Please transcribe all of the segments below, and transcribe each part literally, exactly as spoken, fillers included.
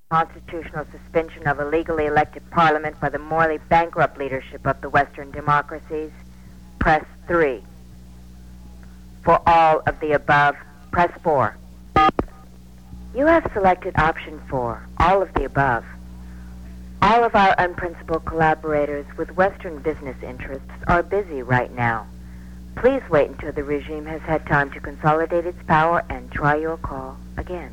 constitutional suspension of a legally elected parliament by the morally bankrupt leadership of the Western democracies, press three. For all of the above, press four. You have selected option four, all of the above. All of our unprincipled collaborators with Western business interests are busy right now. Please wait until the regime has had time to consolidate its power and try your call again.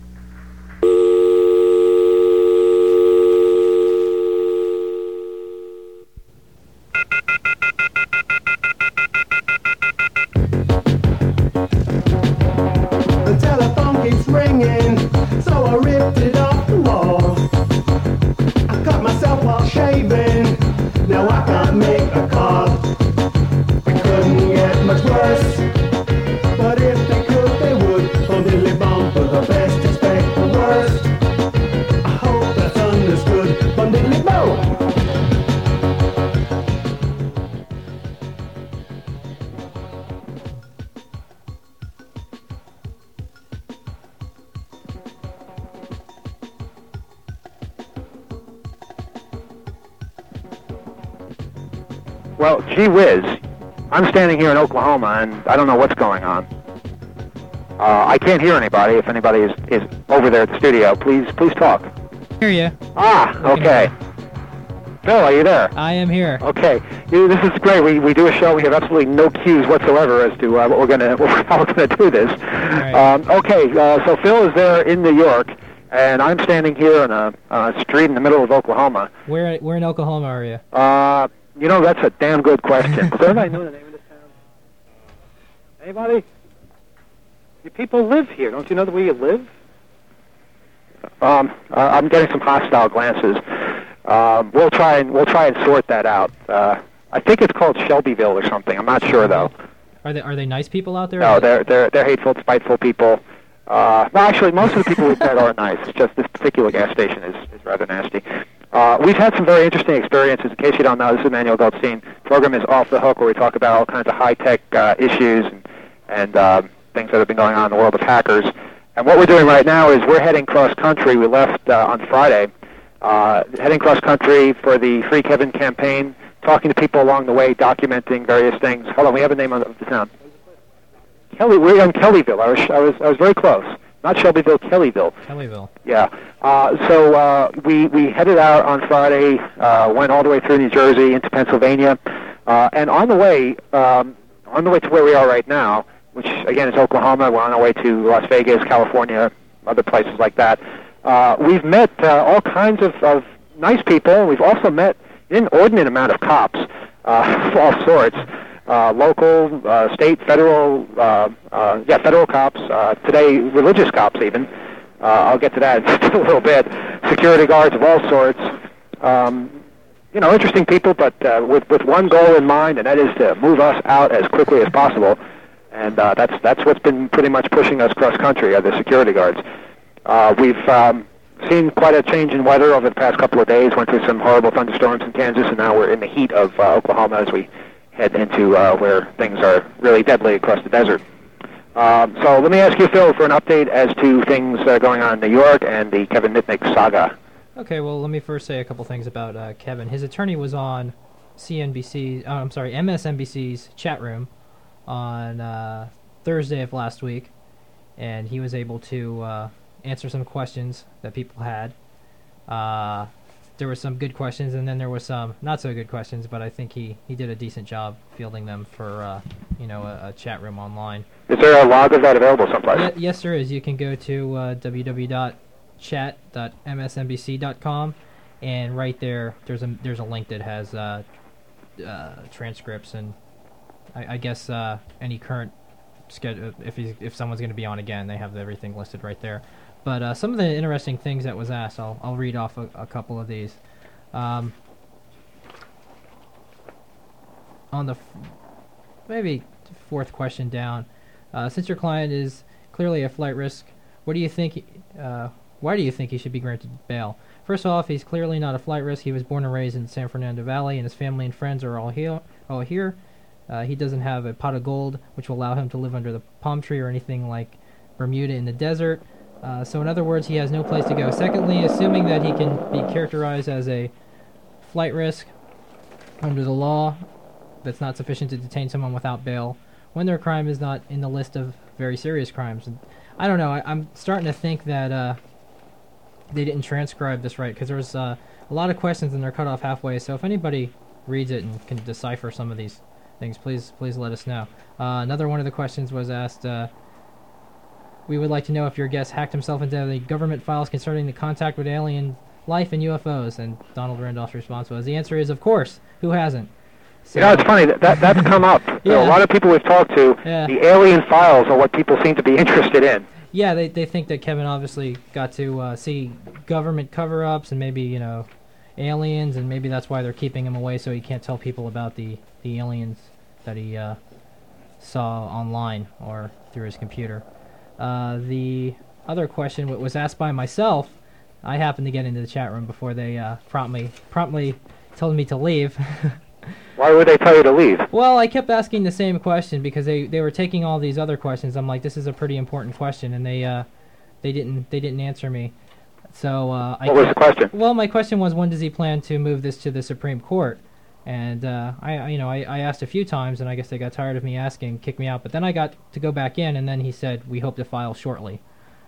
The telephone keeps ringing, so I ripped it off the wall. I cut myself while shaving, now I can't make a call. It couldn't get much worse, but if they could, they would. Bum diddly bum, for the best, expect the worst. I hope that's understood. Bum diddly bum. Well, gee whiz, I'm standing here in Oklahoma, and I don't know what's going on. Uh, I can't hear anybody. If anybody is, is over there at the studio, please please talk. Hear you. Ah, okay. Phil, are you there? I am here. Okay. You, this is great. We we do a show. We have absolutely no cues whatsoever as to uh, what we're gonna how we're gonna do this. Right. Um, okay. Uh, so Phil is there in New York, and I'm standing here on a, on a street in the middle of Oklahoma. Where where in Oklahoma are you? Uh, you know, that's a damn good question. Does anybody know the name of this town? Anybody? You people live here. Don't you know the way you live? Um, uh, I'm getting some hostile glances. Um, we'll try and we'll try and sort that out. Uh, I think it's called Shelbyville or something. I'm not sure though. Are they are they nice people out there? No, they're they're they're hateful, spiteful people. Uh, well, actually, most of the people we've met are nice. It's just this particular gas station is, is rather nasty. Uh, we've had some very interesting experiences. In case you don't know, this is Emmanuel Goldstein. The program is Off the Hook, where we talk about all kinds of high-tech uh, issues and, and uh, things that have been going on in the world of hackers. And what we're doing right now is we're heading cross-country. We left uh, on Friday, uh, heading cross-country for the Free Kevin campaign, talking to people along the way, documenting various things. Hold on, we have a name of the town. Kelly, we're in Kellyville. I was, I was, I was very close. Not Shelbyville, Kellyville. Kellyville. Yeah. Uh, so uh, we we headed out on Friday, uh, went all the way through New Jersey into Pennsylvania, uh, and on the way, um, on the way to where we are right now, which again is Oklahoma. We're on our way to Las Vegas, California, other places like that. Uh, we've met uh, all kinds of, of nice people. We've also met an inordinate amount of cops uh, of all sorts. Uh, local, uh, state, federal, uh, uh, yeah, federal cops, uh, today religious cops even. Uh, I'll get to that in just a little bit. Security guards of all sorts. Um, you know, interesting people, but uh, with, with one goal in mind, and that is to move us out as quickly as possible. And uh, that's that's what's been pretty much pushing us cross-country, are the security guards. Uh, we've um, seen quite a change in weather over the past couple of days. Went through some horrible thunderstorms in Kansas, and now we're in the heat of uh, Oklahoma as we head into uh, where things are really deadly across the desert. Um, so let me ask you, Phil, for an update as to things uh, going on in New York and the Kevin Mitnick saga. Okay, well, let me first say a couple things about uh, Kevin. His attorney was on C N B C, oh, I'm sorry, M S N B C's chat room on uh, Thursday of last week, and he was able to uh, answer some questions that people had. Uh, There were some good questions, and then there were some not so good questions, but I think he, he did a decent job fielding them for, uh, you know, a, a chat room online. Is there a log of that available someplace? Y- yes, there is. You can go to uh, w w w dot chat dot m s n b c dot com, and right there, there's a there's a link that has uh, uh, transcripts and I, I guess uh, any current schedule. If he's, if someone's going to be on again, they have everything listed right there. But uh, some of the interesting things that was asked, I'll, I'll read off a, a couple of these. Um, on the f- maybe fourth question down, uh, since your client is clearly a flight risk, what do you think? He, uh, why do you think he should be granted bail? First off, he's clearly not a flight risk. He was born and raised in San Fernando Valley, and his family and friends are all here. All here. Uh, he doesn't have a pot of gold, which will allow him to live under the palm tree or anything like Bermuda in the desert. Uh, so in other words, he has no place to go. Secondly, assuming that he can be characterized as a flight risk under the law, that's not sufficient to detain someone without bail when their crime is not in the list of very serious crimes. And I don't know, I, I'm starting to think that uh, they didn't transcribe this right, because there was uh, a lot of questions and they're cut off halfway, so if anybody reads it and can decipher some of these things, please please let us know. Uh, another one of the questions was asked, uh, we would like to know if your guest hacked himself into the government files concerning the contact with alien life and U F Os, and Donald Randolph's response was, the answer is, of course, who hasn't? So, you know, it's funny, that, that that's come up. Yeah. You know, a lot of people we've talked to, Yeah. the alien files are what people seem to be interested in. Yeah, they they think that Kevin obviously got to uh, see government cover-ups and maybe, you know, aliens, and maybe that's why they're keeping him away so he can't tell people about the, the aliens that he uh, saw online or through his computer. Uh, the other question w- was asked by myself. I happened to get into the chat room before they uh, promptly promptly told me to leave. Why would they tell you to leave? Well, I kept asking the same question because they, they were taking all these other questions. I'm like, this is a pretty important question, and they uh, they didn't they didn't answer me. So uh, I What was the question? Well, my question was, when does he plan to move this to the Supreme Court? And uh, I, I, you know, I, I asked a few times, and I guess they got tired of me asking, kicked me out. But then I got to go back in, and then he said, we hope to file shortly.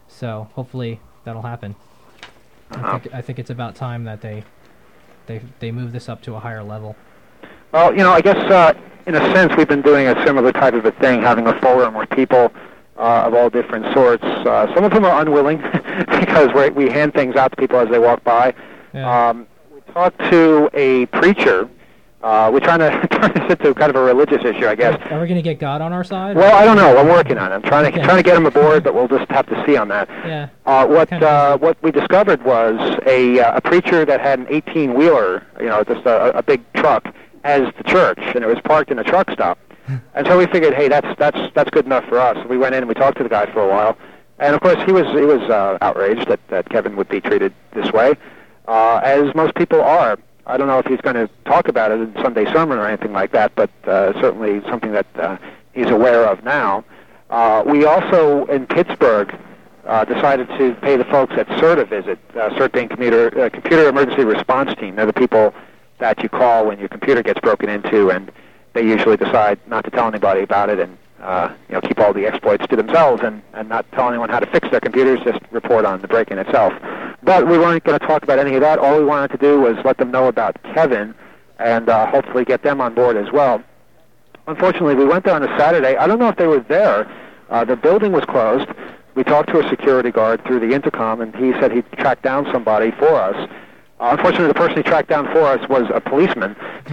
So hopefully that'll happen. Uh-huh. I think I think it's about time that they they they move this up to a higher level. Well, you know, I guess uh, in a sense we've been doing a similar type of a thing, having a forum where people uh, of all different sorts, uh, some of them are unwilling because we we hand things out to people as they walk by. Yeah. Um, we talked to a preacher. Uh, we're trying to turn this into kind of a religious issue, I guess. Are we going to get God on our side? Well, I don't know. I'm working on it. I'm trying to Okay. trying to get him aboard, but we'll just have to see on that. Yeah. Uh, what Kinda uh, what we discovered was a uh, a preacher that had an eighteen wheeler, you know, just a, a big truck, as the church, and it was parked in a truck stop. And so we figured, hey, that's that's that's good enough for us. So we went in and we talked to the guy for a while, and of course he was he was uh, outraged that, that Kevin would be treated this way, uh, as most people are. I don't know if he's going to talk about it in Sunday sermon or anything like that, but uh, certainly something that uh, he's aware of now. Uh, we also, in Pittsburgh, uh, decided to pay the folks at CERT a visit, uh, CERT being computer, uh, Computer Emergency Response Team. They're the people that you call when your computer gets broken into, and they usually decide not to tell anybody about it and uh, you know, keep all the exploits to themselves and, and not tell anyone how to fix their computers, just report on the break-in itself. But we weren't going to talk about any of that. All we wanted to do was let them know about Kevin and uh, hopefully get them on board as well. Unfortunately, we went there on a Saturday. I don't know if they were there. Uh, the building was closed. We talked to a security guard through the intercom, and he said he'd tracked down somebody for us. Uh, unfortunately, the person he tracked down for us was a policeman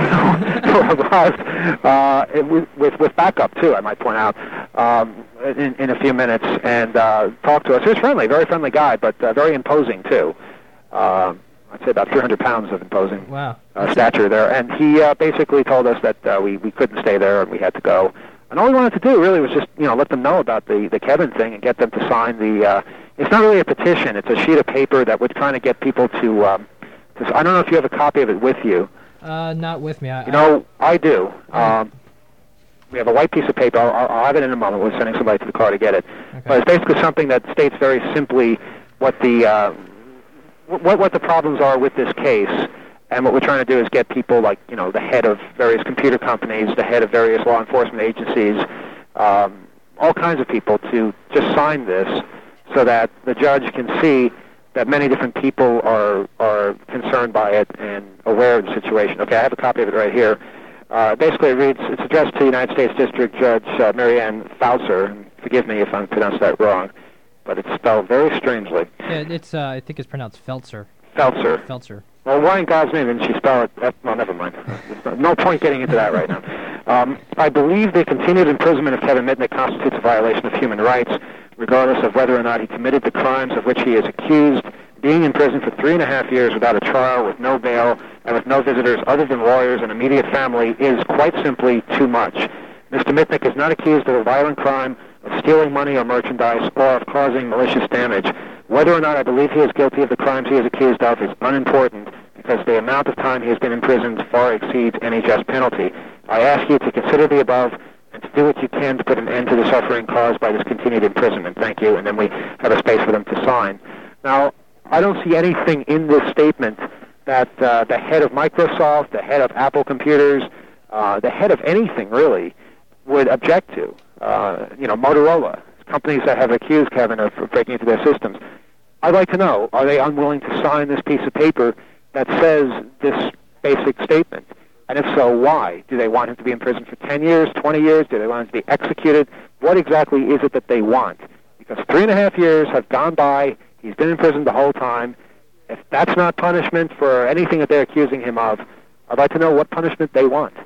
who arrived uh, with, with with backup, too, I might point out, um, in, in a few minutes, and uh, talked to us. He was friendly, very friendly guy, but uh, very imposing, too. Uh, I'd say about three hundred pounds of imposing Wow. uh, stature there. And he uh, basically told us that uh, we, we couldn't stay there and we had to go. And all we wanted to do, really, was just, you know, let them know about the, the Kevin thing and get them to sign the... Uh, it's not really a petition. It's a sheet of paper that we're trying to get people to... Um, I don't know if you have a copy of it with you. Uh, not with me. I, You know, I do. Um, we have a white piece of paper. I'll, I'll have it in a moment. We're sending somebody to the car to get it. Okay. But it's basically something that states very simply what the uh, what what the problems are with this case. And what we're trying to do is get people like, you know, the head of various computer companies, the head of various law enforcement agencies, um, all kinds of people to just sign this so that the judge can see that many different people are are concerned by it and aware of the situation. Okay, I have a copy of it right here. Uh, basically, it reads, it's addressed to United States District Judge uh, Marianne Fauser. And forgive me if I pronounced that wrong, but it's spelled very strangely. Yeah, it's. Uh, I think it's pronounced Feltzer. Felser. Feltzer. Well, why in God's name didn't she spell it? Uh, well, never mind. There's no point getting into that right now. Um, I believe the continued imprisonment of Kevin Mitnick constitutes a violation of human rights, regardless of whether or not he committed the crimes of which he is accused. Being in prison for three and a half years without a trial, with no bail, and with no visitors other than lawyers and immediate family is quite simply too much. Mister Mitnick is not accused of a violent crime, of stealing money or merchandise, or of causing malicious damage. Whether or not I believe he is guilty of the crimes he is accused of is unimportant, because the amount of time he has been imprisoned far exceeds any just penalty. I ask you to consider the above, and to do what you can to put an end to the suffering caused by this continued imprisonment. Thank you. And then we have a space for them to sign. Now, I don't see anything in this statement that uh, the head of Microsoft, the head of Apple Computers, uh, the head of anything really would object to. Uh, you know, Motorola, companies that have accused Kevin of, of breaking into their systems. I'd like to know, are they unwilling to sign this piece of paper that says this basic statement? And if so, why? Do they want him to be in prison for ten years, twenty years? Do they want him to be executed? What exactly is it that they want? Because three and a half years have gone by. He's been in prison the whole time. If that's not punishment for anything that they're accusing him of, I'd like to know what punishment they want.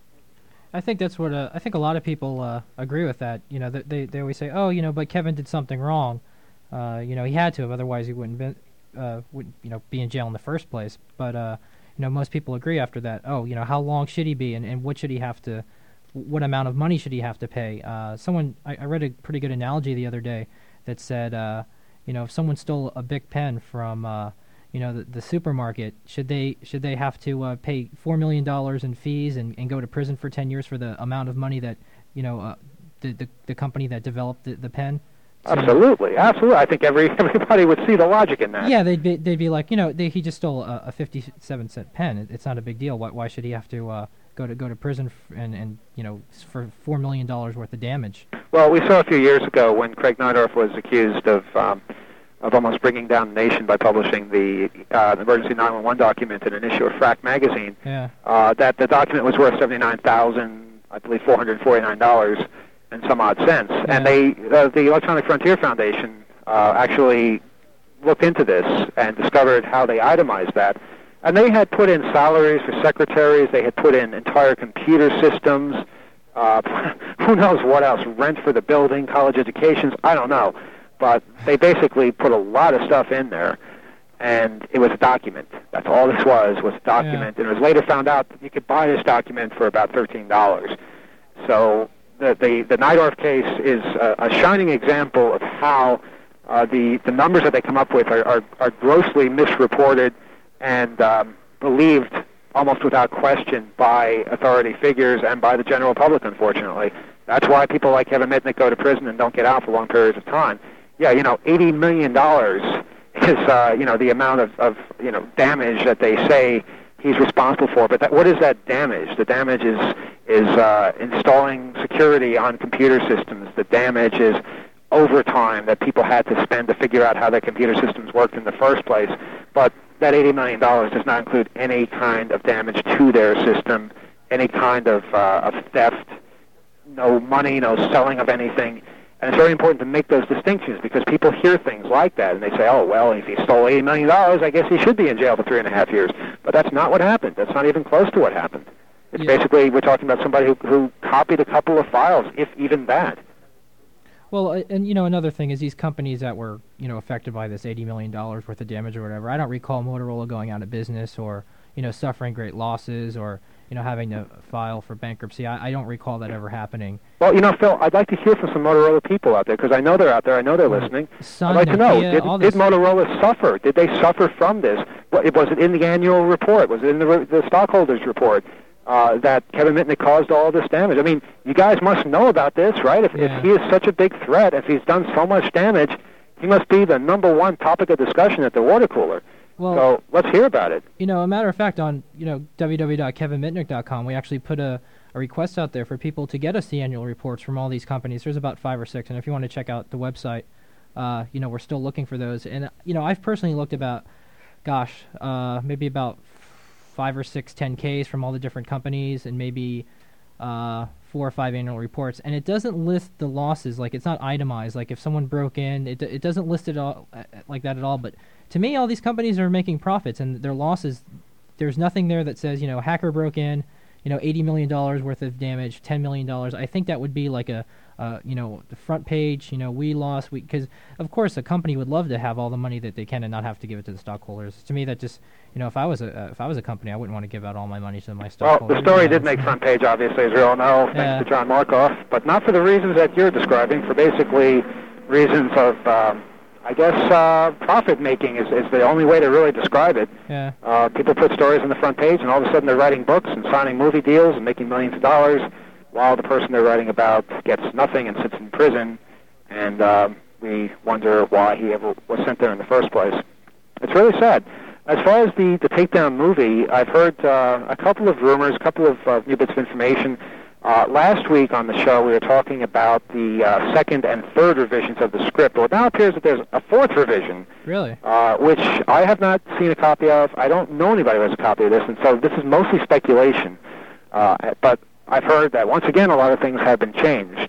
I think that's what uh, I think a lot of people uh, agree with that. You know, they they always say, "Oh, you know, but Kevin did something wrong. Uh, you know, he had to have, otherwise he wouldn't be, uh, would you know be in jail in the first place." But uh, you know, most people agree after that. Oh, you know, how long should he be, and, and what should he have to, what amount of money should he have to pay? Uh, someone I, I read a pretty good analogy the other day that said, uh, you know, if someone stole a Bic pen from uh, you know, the, the supermarket, should they should they have to uh, pay four million dollars in fees and, and go to prison for ten years for the amount of money that, you know, uh, the, the the company that developed the, the pen? So, absolutely, absolutely. I think every everybody would see the logic in that. Yeah, they'd be they'd be like, you know, they, he just stole a, a fifty-seven cent pen. It, it's not a big deal. Why why should he have to uh, go to go to prison f- and and you know for four million dollars worth of damage? Well, we saw a few years ago when Craig Neidorf was accused of. Um, of almost bringing down the nation by publishing the uh, emergency nine one one document in an issue of Frack magazine. Yeah. Uh, that the document was worth seventy-nine thousand, I believe, four hundred forty-nine dollars and some odd cents. Yeah. And they, uh, the Electronic Frontier Foundation, uh, actually looked into this and discovered how they itemized that. And they had put in salaries for secretaries. They had put in entire computer systems. Uh, who knows what else? Rent for the building, college educations. I don't know. But they basically put a lot of stuff in there, and it was a document. That's all this was, was a document. Yeah. And it was later found out that you could buy this document for about thirteen dollars. So the the, the Neidorf case is a, a shining example of how uh, the, the numbers that they come up with are, are, are grossly misreported and um, believed almost without question by authority figures and by the general public, unfortunately. That's why people like Kevin Mitnick go to prison and don't get out for long periods of time. Yeah, you know, eighty million dollars is, uh, you know, the amount of, of, you know, damage that they say he's responsible for. But that, what is that damage? The damage is, is uh, installing security on computer systems. The damage is overtime that people had to spend to figure out how their computer systems worked in the first place. But that eighty million dollars does not include any kind of damage to their system, any kind of, uh, of theft, no money, no selling of anything. And it's very important to make those distinctions because people hear things like that and they say, oh, well, if he stole eighty million dollars, I guess he should be in jail for three and a half years. But that's not what happened. That's not even close to what happened. It's yeah. basically, we're talking about somebody who, who copied a couple of files, if even that. Well, and, you know, another thing is these companies that were, you know, affected by this eighty million dollars worth of damage or whatever, I don't recall Motorola going out of business or, you know, suffering great losses or, you know, having to file for bankruptcy. I, I don't recall that ever happening. Well, you know, Phil, I'd like to hear from some Motorola people out there because I know they're out there. I know they're listening. Sun, I'd like to know, Nokia, did, did Motorola suffer? Did they suffer from this? What, was it in the annual report? Was it in the, the stockholders report uh, that Kevin Mitnick caused all this damage? I mean, you guys must know about this, right? If, yeah. if he is such a big threat, if he's done so much damage, he must be the number one topic of discussion at the water cooler. Well, so let's hear about it. You know, a matter of fact, on you know w w w dot kevin mitnick dot com, we actually put a, a request out there for people to get us the annual reports from all these companies. There's about five or six, and if you want to check out the website, uh, you know, we're still looking for those. And you know, I've personally looked about, gosh, uh, maybe about five or six ten Ks from all the different companies, and maybe uh, four or five annual reports, and it doesn't list the losses. Like, it's not itemized. Like, if someone broke in, it it doesn't list it all uh, like that at all. But to me, all these companies are making profits, and their losses, there's nothing there that says, you know, hacker broke in, you know, eighty million dollars worth of damage, ten million dollars. I think that would be like a, uh, you know, the front page, you know, we lost, we, because, of course, a company would love to have all the money that they can and not have to give it to the stockholders. To me, that just, you know, if I was a, uh, if I was a company, I wouldn't want to give out all my money to my stockholders. Well, the story did make front page, obviously, as we all know, thanks yeah. to John Markoff, but not for the reasons that you're describing, for basically reasons of, um, I guess uh, profit-making is, is the only way to really describe it. Yeah. Uh, people put stories on the front page, and all of a sudden they're writing books and signing movie deals and making millions of dollars while the person they're writing about gets nothing and sits in prison, and uh, we wonder why he ever was sent there in the first place. It's really sad. As far as the, the Takedown movie, I've heard uh, a couple of rumors, a couple of uh, new bits of information. Uh, last week on the show, we were talking about the uh, second and third revisions of the script. Well, it now appears that there's a fourth revision. Really? Uh, which I have not seen a copy of. I don't know anybody who has a copy of this, and so this is mostly speculation. Uh, but I've heard that, once again, a lot of things have been changed.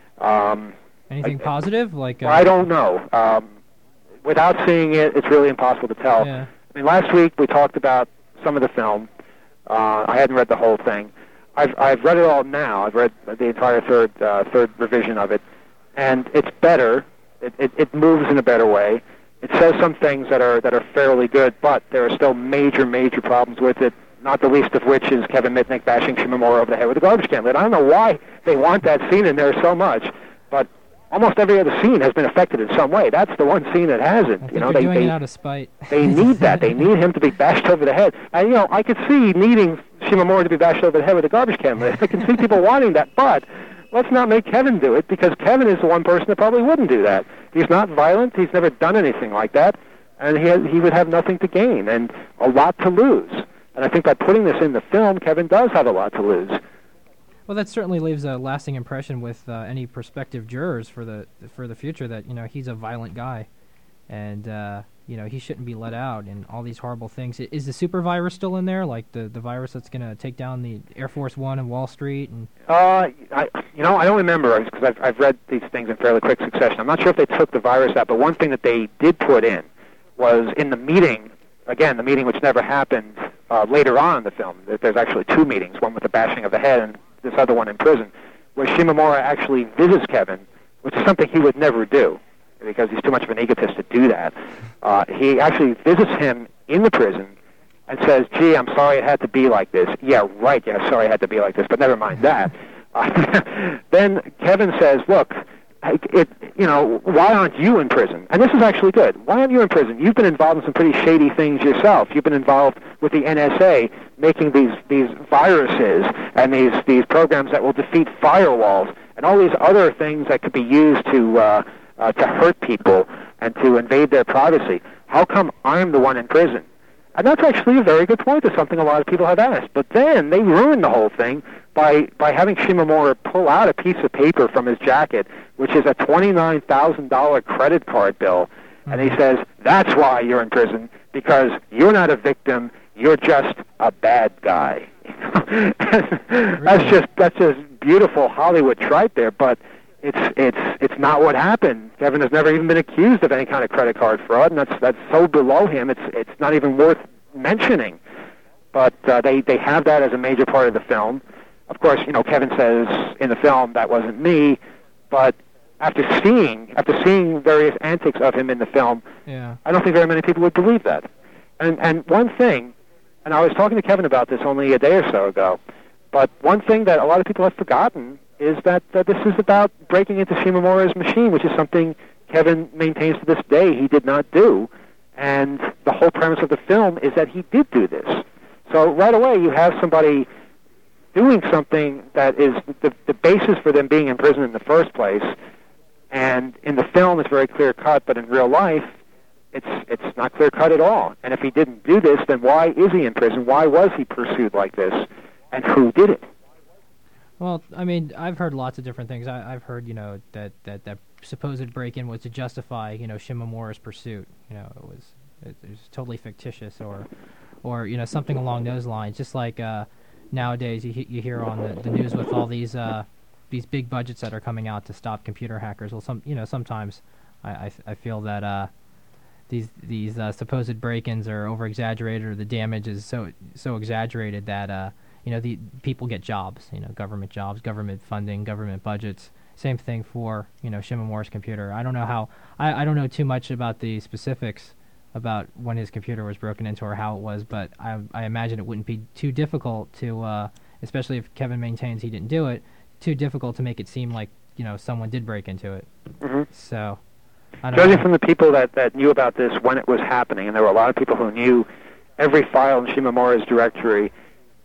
Um, Anything I, positive? Like uh, I don't know. Um, without seeing it, it's really impossible to tell. Yeah. I mean, last week we talked about some of the film. Uh, I hadn't read the whole thing. I've I've read it all now. I've read the entire third uh, third revision of it, and it's better. It, it it moves in a better way. It says some things that are that are fairly good, but there are still major major problems with it. Not the least of which is Kevin Mitnick bashing Shimomura over the head with a garbage can lid. I don't know why they want that scene in there so much, but almost every other scene has been affected in some way. That's the one scene that hasn't. I think you know, they're they doing they, it out of spite. they need that. They need him to be bashed over the head. And, you know, I could see needing Shimomura to be bashed over the head with a garbage can lid. I can see people wanting that, but let's not make Kevin do it, because Kevin is the one person that probably wouldn't do that. He's not violent. He's never done anything like that, and he has, he would have nothing to gain and a lot to lose. And I think by putting this in the film, Kevin does have a lot to lose. Well, that certainly leaves a lasting impression with uh, any prospective jurors for the for the future that, you know, he's a violent guy, and uh, you know, he shouldn't be let out and all these horrible things. I- Is the super virus still in there, like the, the virus that's going to take down the Air Force One and Wall Street? And Uh, I, you know, I don't remember, because I've, I've read these things in fairly quick succession. I'm not sure if they took the virus out, but one thing that they did put in was in the meeting, again, the meeting which never happened uh, later on in the film. That There's actually two meetings, one with the bashing of the head and this other one in prison, where Shimomura actually visits Kevin, which is something he would never do, because he's too much of an egotist to do that. Uh, he actually visits him in the prison and says, gee, I'm sorry it had to be like this. Yeah, right, yeah, sorry it had to be like this, but never mind that. Uh, then Kevin says, look, it, you know, why aren't you in prison? And this is actually good. Why aren't you in prison? You've been involved in some pretty shady things yourself. You've been involved with the N S A making these, these viruses and these, these programs that will defeat firewalls and all these other things that could be used to, uh, uh, to hurt people and to invade their privacy. How come I'm the one in prison? And that's actually a very good point. That's something a lot of people have asked. But then they ruined the whole thing by by having Shimomura pull out a piece of paper from his jacket, which is a twenty-nine thousand dollars credit card bill. And he says, that's why you're in prison, because you're not a victim, you're just a bad guy. That's just that's just beautiful Hollywood tripe there, but it's it's it's not what happened. Kevin has never even been accused of any kind of credit card fraud, and that's that's so below him. It's it's not even worth mentioning. But uh, they they have that as a major part of the film. Of course, you know, Kevin says in the film, that wasn't me, but after seeing after seeing various antics of him in the film, yeah, I don't think very many people would believe that. And and one thing, and I was talking to Kevin about this only a day or so ago, but one thing that a lot of people have forgotten is that uh, this is about breaking into Shimomura's machine, which is something Kevin maintains to this day he did not do. And the whole premise of the film is that he did do this. So right away you have somebody doing something that is the, the basis for them being in prison in the first place. And in the film it's very clear-cut, but in real life it's it's not clear-cut at all. And if he didn't do this, then why is he in prison? Why was he pursued like this? And who did it? Well, I mean, I've heard lots of different things. I, I've heard, you know, that, that, that supposed break-in was to justify, you know, Shimomura's pursuit. You know, it was it, it was totally fictitious, or, or you know, something along those lines. Just like uh, nowadays, you he- you hear on the, the news with all these uh, these big budgets that are coming out to stop computer hackers. Well, some you know, sometimes I I, I feel that uh, these these uh, supposed break-ins are over-exaggerated, or the damage is so so exaggerated that. Uh, You know, the people get jobs, you know, government jobs, government funding, government budgets. Same thing for, you know, Shimomura's computer. I don't know how, I, I don't know too much about the specifics about when his computer was broken into or how it was, but I, I imagine it wouldn't be too difficult to, uh, especially if Kevin maintains he didn't do it, too difficult to make it seem like, you know, someone did break into it. Mm-hmm. So, I don't Judging know. from the people that, that knew about this when it was happening, and there were a lot of people who knew every file in Shimomura's directory,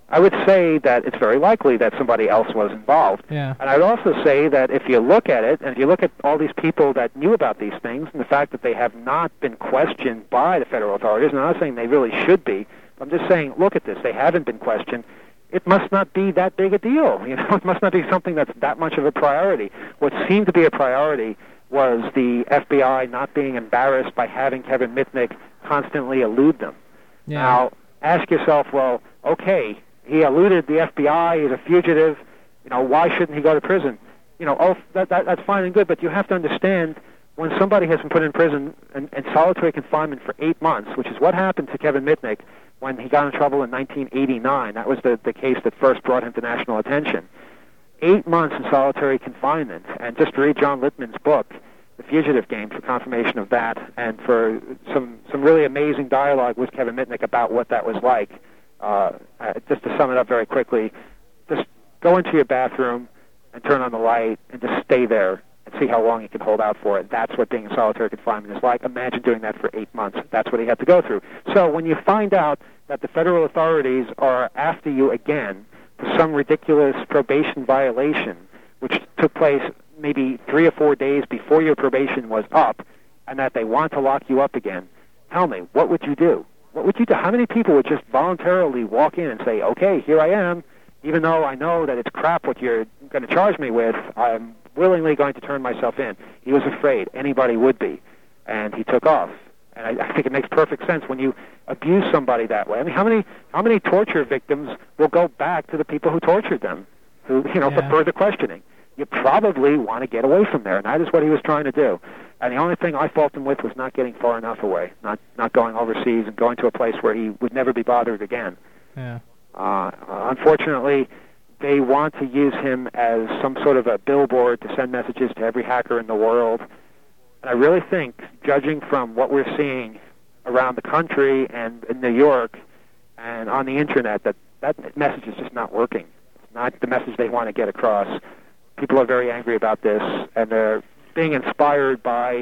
I would say that it's very likely that somebody else was involved. Yeah. And I'd also say that if you look at it, and if you look at all these people that knew about these things, and the fact that they have not been questioned by the federal authorities, and I'm not saying they really should be, I'm just saying, look at this, they haven't been questioned. It must not be that big a deal. You know, it must not be something that's that much of a priority. What seemed to be a priority was the F B I not being embarrassed by having Kevin Mitnick constantly elude them. Yeah. Now, ask yourself, well, okay, he eluded the F B I, he's a fugitive, you know, why shouldn't he go to prison? You know, oh, that, that, that's fine and good, but you have to understand when somebody has been put in prison in, in solitary confinement for eight months, which is what happened to Kevin Mitnick when he got in trouble in nineteen eighty-nine. That was the, the case that first brought him to national attention. Eight months in solitary confinement, and just read John Littman's book, The Fugitive Game, for confirmation of that, and for some, some really amazing dialogue with Kevin Mitnick about what that was like. Uh, uh, just to sum it up very quickly, just go into your bathroom and turn on the light and just stay there and see how long you can hold out for it. That's what being in solitary confinement is like. Imagine doing that for eight months. That's what he had to go through. So when you find out that the federal authorities are after you again for some ridiculous probation violation, which took place maybe three or four days before your probation was up, and that they want to lock you up again, tell me, what would you do? What would you do? How many people would just voluntarily walk in and say, okay, here I am, even though I know that it's crap what you're going to charge me with, I'm willingly going to turn myself in. He was afraid. Anybody would be. And he took off. And I, I think it makes perfect sense when you abuse somebody that way. I mean, how many how many torture victims will go back to the people who tortured them, who, you know, Yeah. for further questioning? You probably want to get away from there, and that is what he was trying to do. And the only thing I fault him with was not getting far enough away, not not going overseas and going to a place where he would never be bothered again. Yeah. Uh, unfortunately, they want to use him as some sort of a billboard to send messages to every hacker in the world. And I really think, judging from what we're seeing around the country and in New York and on the Internet, that that message is just not working. It's not the message they want to get across. People are very angry about this, and they're being inspired by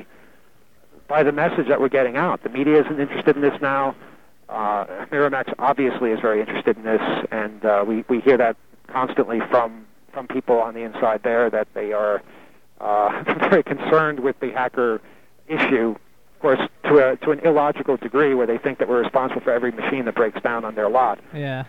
by the message that we're getting out. The media isn't interested in this now. Uh, Miramax obviously is very interested in this, and uh, we, we hear that constantly from, from people on the inside there, that they are uh, very concerned with the hacker issue, of course, to, a, to an illogical degree where they think that we're responsible for every machine that breaks down on their lot. Yeah.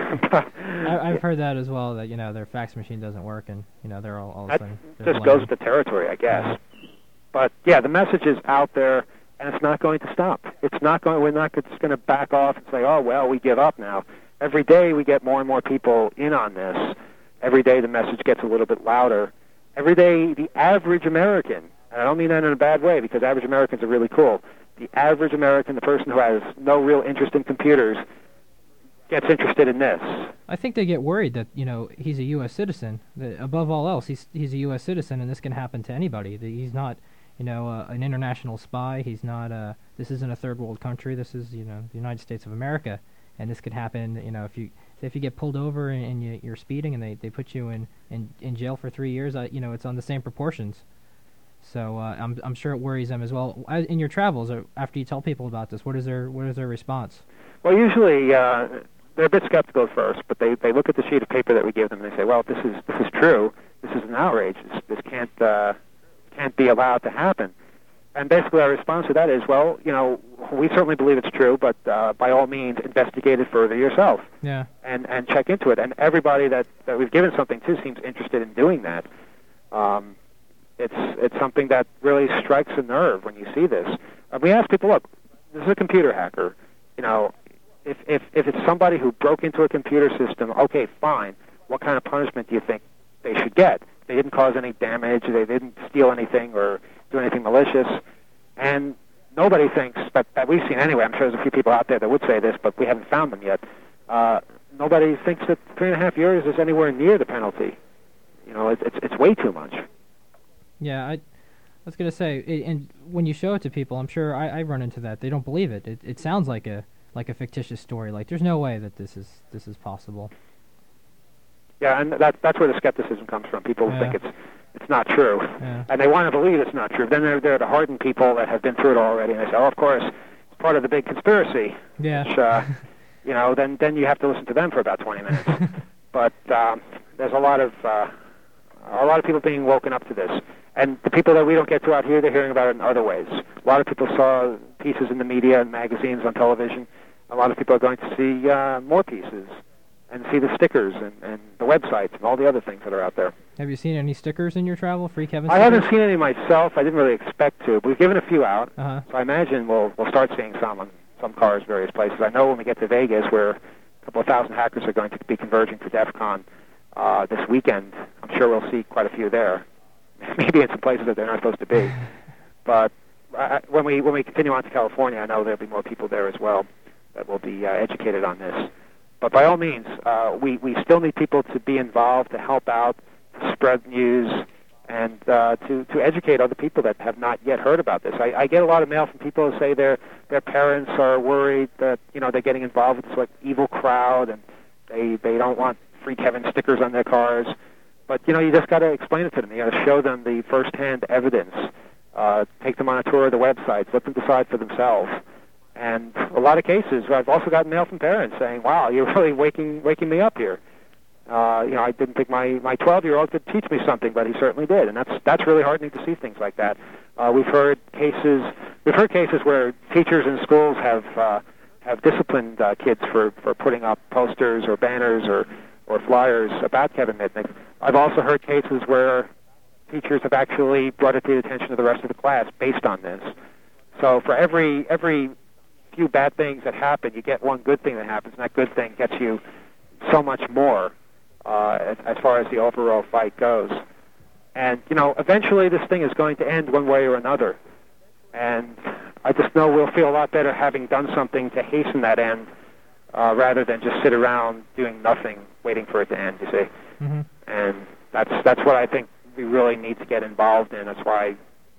I, I've heard that as well, that, you know, their fax machine doesn't work, and, you know, they're all, all of a That sudden... just goes with the territory, I guess. But, yeah, the message is out there, and it's not going to stop. It's not going. We're not just going to back off and say, oh, well, we give up now. Every day we get more and more people in on this. Every day the message gets a little bit louder. Every day the average American, and I don't mean that in a bad way, because average Americans are really cool, the average American, the person who has no real interest in computers, gets interested in this. I think they get worried that, you know, he's a U S citizen. That above all else, he's he's a U S citizen, and this can happen to anybody. That he's not, you know, uh, an international spy. He's not. Uh, this isn't a third world country. This is, you know, the United States of America, and this could happen. You know, if you if you get pulled over and, and you, you're speeding, and they, they put you in, in, in jail for three years, uh, you know, it's on the same proportions. So uh, I'm I'm sure it worries them as well. In your travels, or after you tell people about this, what is their what is their response? Well, usually uh, they're a bit skeptical at first, but they, they look at the sheet of paper that we give them and they say, well, this is this is true. This is an outrage. This, this can't uh, can't be allowed to happen. And basically our response to that is, well, you know, we certainly believe it's true, but uh, by all means, investigate it further yourself. Yeah. And and check into it. And everybody that, that we've given something to seems interested in doing that. Um, it's it's something that really strikes a nerve when you see this. Uh, we ask people, look, this is a computer hacker. You know, if if if it's somebody who broke into a computer system, okay, fine. What kind of punishment do you think they should get? They didn't cause any damage. They didn't steal anything or do anything malicious. And nobody thinks, that, that we've seen anyway, I'm sure there's a few people out there that would say this, but we haven't found them yet. Uh, nobody thinks that three and a half years is anywhere near the penalty. You know, it's it's, it's way too much. Yeah, I, I was going to say, I and when you show it to people, I'm sure I, I run into that. They don't believe it. It it sounds like a like a fictitious story. Like, there's no way that this is this is possible. Yeah, and that that's where the skepticism comes from. People Yeah. think it's it's not true, Yeah. and they want to believe it's not true. Then there there are the hardened people that have been through it already, and they say, oh, of course, it's part of the big conspiracy. Yeah. Which, uh, you know, then then you have to listen to them for about twenty minutes. But um, there's a lot of uh, a lot of people being woken up to this, and the people that we don't get to out here, they're hearing about it in other ways. A lot of people saw pieces in the media and magazines, on television. A lot of people are going to see uh, more pieces and see the stickers and, and the websites and all the other things that are out there. Have you seen any stickers in your travel, Free Kevin I stickers? haven't seen any myself. I didn't really expect to, but we've given a few out. Uh-huh. So I imagine we'll we'll start seeing some on some cars, various places. I know when we get to Vegas, where a couple of thousand hackers are going to be converging to DEF CON uh, this weekend, I'm sure we'll see quite a few there. Maybe in some places that they're not supposed to be. But I, when we when we continue on to California, I know there'll be more people there as well that will be uh, educated on this. But by all means, uh, we, we still need people to be involved, to help out, to spread news, and uh, to, to educate other people that have not yet heard about this. I, I get a lot of mail from people who say their their parents are worried that, you know, they're getting involved with this like evil crowd, and they, they don't want Free Kevin stickers on their cars. But, you know, you just got to explain it to them. You got to show them the first-hand evidence. Uh, take them on a tour of the websites. Let them decide for themselves. And a lot of cases, I've also gotten mail from parents saying, wow, you're really waking waking me up here. Uh, you know, I didn't think my, my twelve-year-old could teach me something, but he certainly did. And that's that's really heartening to see things like that. Uh, we've heard cases we've heard cases where teachers in schools have uh, have disciplined uh, kids for, for putting up posters or banners or, or flyers about Kevin Mitnick. I've also heard cases where teachers have actually brought it to the attention of the rest of the class based on this. So for every every few bad things that happen, you get one good thing that happens, and that good thing gets you so much more uh, as, as far as the overall fight goes. And, you know, eventually this thing is going to end one way or another. And I just know we'll feel a lot better having done something to hasten that end uh, rather than just sit around doing nothing, waiting for it to end, you see. Mm-hmm. And that's that's what I think we really need to get involved in. That's why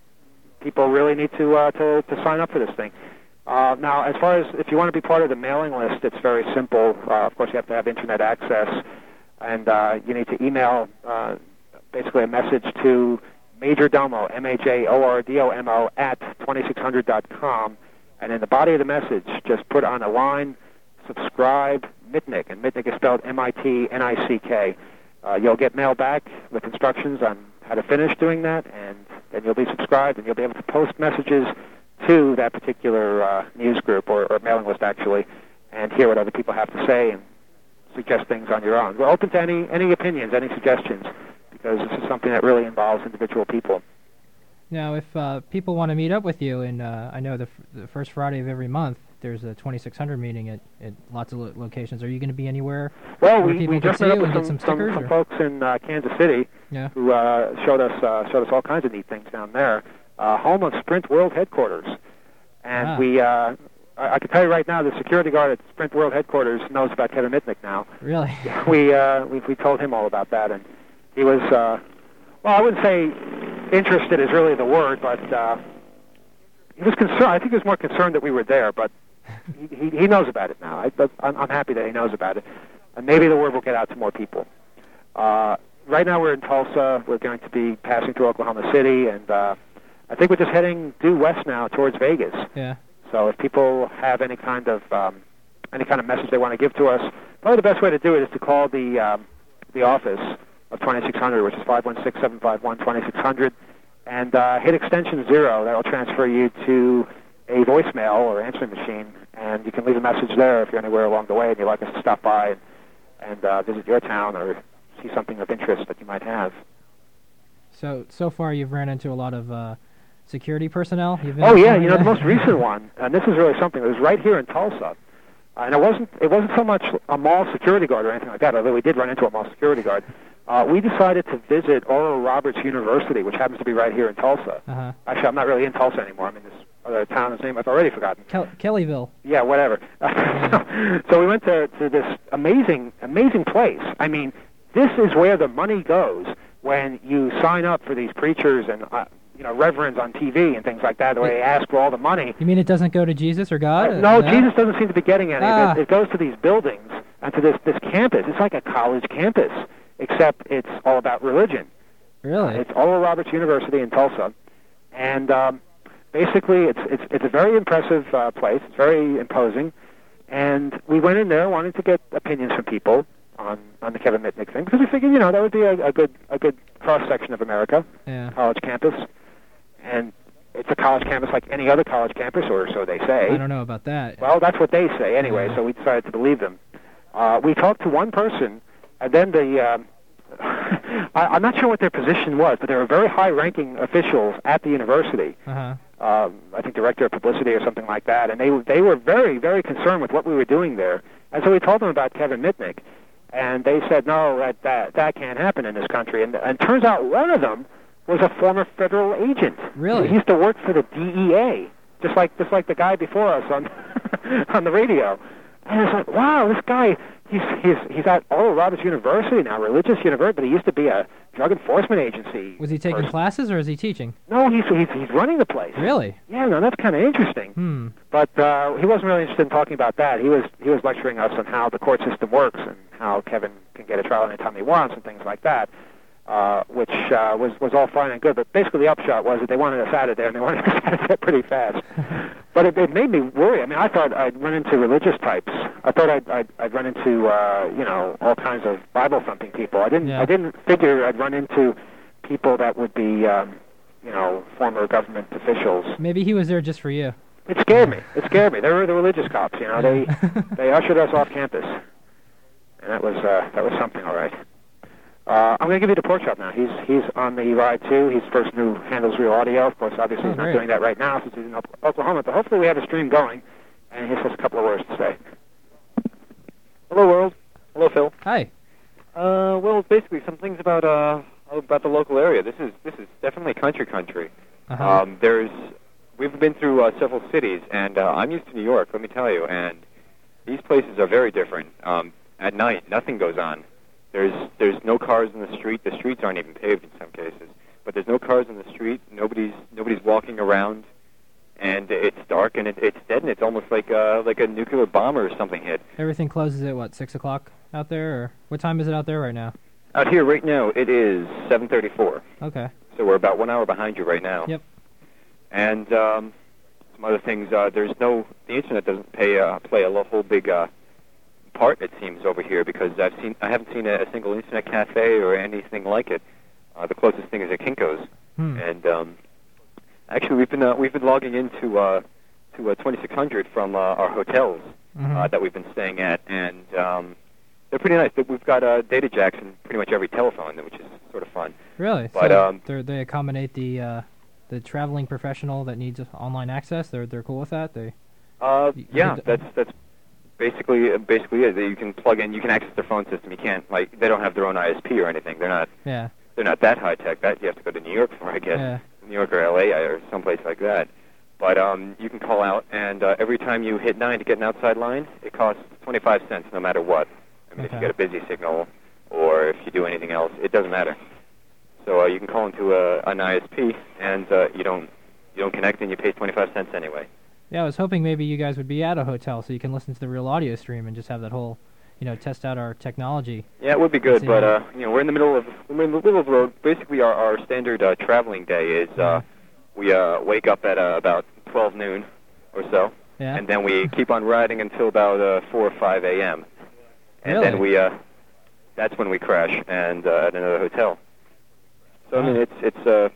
people really need to uh, to, to sign up for this thing. Uh, now, as far as if you want to be part of the mailing list, it's very simple. Uh, of course, you have to have internet access, and uh, you need to email uh, basically a message to Majordomo, M A J O R D O M O, at twenty-six hundred dot com, and in the body of the message, just put on a line, subscribe, Mitnick, and Mitnick is spelled M I T N I C K. Uh, you'll get mail back with instructions on how to finish doing that, and then you'll be subscribed, and you'll be able to post messages to that particular uh, news group or, or mailing list, actually, and hear what other people have to say and suggest things on your own. We're open to any, any opinions, any suggestions, because this is something that really involves individual people. Now, if uh, people want to meet up with you, and uh, I know the, f- the first Friday of every month, there's a twenty-six hundred meeting at, at lots of lo- locations. Are you going to be anywhere Well, where we, people we can just see met you up and with get some, some stickers? some, some or? folks in uh, Kansas City Yeah. who uh, showed us uh, showed us all kinds of neat things down there. Uh, home of Sprint World Headquarters. And Ah. we, uh, I, I can tell you right now, the security guard at Sprint World Headquarters knows about Kevin Mitnick now. Really? we, uh, we we told him all about that, and he was, uh, well, I wouldn't say interested is really the word, but uh, he was concerned. I think he was more concerned that we were there, but he, he, he knows about it now. I, but I'm, I'm happy that he knows about it, and maybe the word will get out to more people. Uh, right now we're in Tulsa. We're going to be passing through Oklahoma City, and uh, I think we're just heading due west now towards Vegas. Yeah. So if people have any kind of um, any kind of message they want to give to us, probably the best way to do it is to call the um, the office of twenty-six hundred, which is five one six, seven five one, twenty-six hundred, and uh, hit extension zero. That will transfer you to a voicemail or answering machine, and you can leave a message there if you're anywhere along the way and you'd like us to stop by and, and uh, visit your town or see something of interest that you might have. So so far you've ran into a lot of uh, security personnel? You've been Oh yeah, doing you know, the that? most recent one, and this is really something, it was right here in Tulsa. Uh, and it wasn't it wasn't so much a mall security guard or anything like that, although we did run into a mall security guard. Uh, we decided to visit Oral Roberts University, which happens to be right here in Tulsa. Uh-huh. Actually, I'm not really in Tulsa anymore. I'm in this other town whose name I've already forgotten. Kel- Kellyville. Yeah, whatever. So we went to, to this amazing, amazing place. I mean, this is where the money goes when you sign up for these preachers and uh, you know, reverends on T V and things like that, where they ask for all the money. You mean it doesn't go to Jesus or God? Uh, no, Jesus doesn't seem to be getting any Ah. of it. It goes to these buildings and to this, this campus. It's like a college campus, except it's all about religion. Really? It's Oral Roberts University in Tulsa, and um, basically it's it's it's a very impressive uh, place. It's very imposing, And we went in there wanting to get opinions from people on, on the Kevin Mitnick thing, because we figured, you know, that would be a, a good a good cross-section of America, Yeah. college campus. And it's a college campus like any other college campus, or so they say. I don't know about that. Well, that's what they say anyway, Yeah. so we decided to believe them. Uh, we talked to one person, and then the... Um, I, I'm not sure what their position was, but they were very high-ranking officials at the university. Uh-huh. Um, I think director of publicity or something like that, and they they were very, very concerned with what we were doing there. And so we told them about Kevin Mitnick, and they said, no, that that, that can't happen in this country. And, and turns out one of them was a former federal agent. Really? He used to work for the D E A, just like just like the guy before us on on the radio. And it's like, wow, this guy, he's he's he's at Oral Roberts University now, religious university, but he used to be a drug enforcement agency. Was he taking person. classes or is he teaching? No, he's he's he's running the place. Really? Yeah, no, that's kind of interesting. Hmm. But uh, he wasn't really interested in talking about that. He was he was lecturing us on how the court system works and how Kevin can get a trial anytime he wants and things like that, uh, which uh, was was all fine and good. But basically, the upshot was that they wanted us out of there, and they wanted us out of there pretty fast. But it, it made me worry. I mean, I thought I'd run into religious types. I thought I'd I'd, I'd run into uh, you know all kinds of Bible thumping people. I didn't Yeah. I didn't figure I'd run into people that would be um, you know former government officials. Maybe he was there just for you. It scared me. It scared me. They were the religious cops, you know. They they ushered us off campus, and that was uh, that was something, all right. Uh, I'm going to give you the pork chop now. He's he's on the ride too. He's the person who handles real audio. Of course, obviously Oh, he's not great. doing that right now since he's in Ok- Oklahoma. But hopefully we have a stream going, and he has a couple of words to say. Hello, world. Hello, Phil. Hi. Uh, well, basically, some things about uh about the local area. This is this is definitely country country. Uh-huh. Um, there's we've been through uh, several cities, and uh, I'm used to New York. Let me tell you, and these places are very different. Um, at night, nothing goes on. There's there's no cars in the street. The streets aren't even paved in some cases. But there's no cars in the street. Nobody's nobody's walking around, and it's dark and it, it's dead. And it's almost like uh, like a nuclear bomb or something hit. Everything closes at, what, six o'clock out there? Or what time is it out there right now? Out here right now, it is seven thirty-four. Okay. So we're about one hour behind you right now. Yep. And um, some other things. Uh, there's no the internet doesn't pay uh, play a lo- whole big uh, part, it seems, over here, because I've seen I haven't seen a, a single internet cafe or anything like it. Uh, the closest thing is at Kinko's. Hmm. And um, actually, we've been uh, we've been logging into uh, to uh, twenty-six hundred from uh, our hotels Mhm. uh, that we've been staying at, and um, they're pretty nice. We've got uh, data jacks in pretty much every telephone, which is sort of fun. Really? But, so um, they're- they accommodate the uh, the traveling professional that needs online access? They're they're cool with that? They Uh, You- yeah, you- that's that's basically basically it. You can plug in, you can access their phone system. You can't like they don't have their own I S P or anything. They're not Yeah. they're not that high tech. That you have to go to New York for, I guess. Yeah. New York or L A or someplace like that. But um, you can call out, and uh, every time you hit nine to get an outside line, it costs twenty-five cents no matter what. I mean, if you Okay. get a busy signal or if you do anything else, it doesn't matter. So uh, you can call into a, an I S P, and uh, you don't you don't connect, and you pay twenty-five cents anyway. Yeah, I was hoping maybe you guys would be at a hotel so you can listen to the real audio stream and just have that whole, you know, test out our technology. Yeah, it would be good, See. but uh, you know, we're in the middle of we're in the middle of the road. Basically, our our standard uh, traveling day is uh, we uh, wake up at uh, about twelve noon or so, Yeah. and then we keep on riding until about uh, four or five a m And Really? then we uh, that's when we crash and uh, at another hotel. So I mean, Wow. it's it's uh,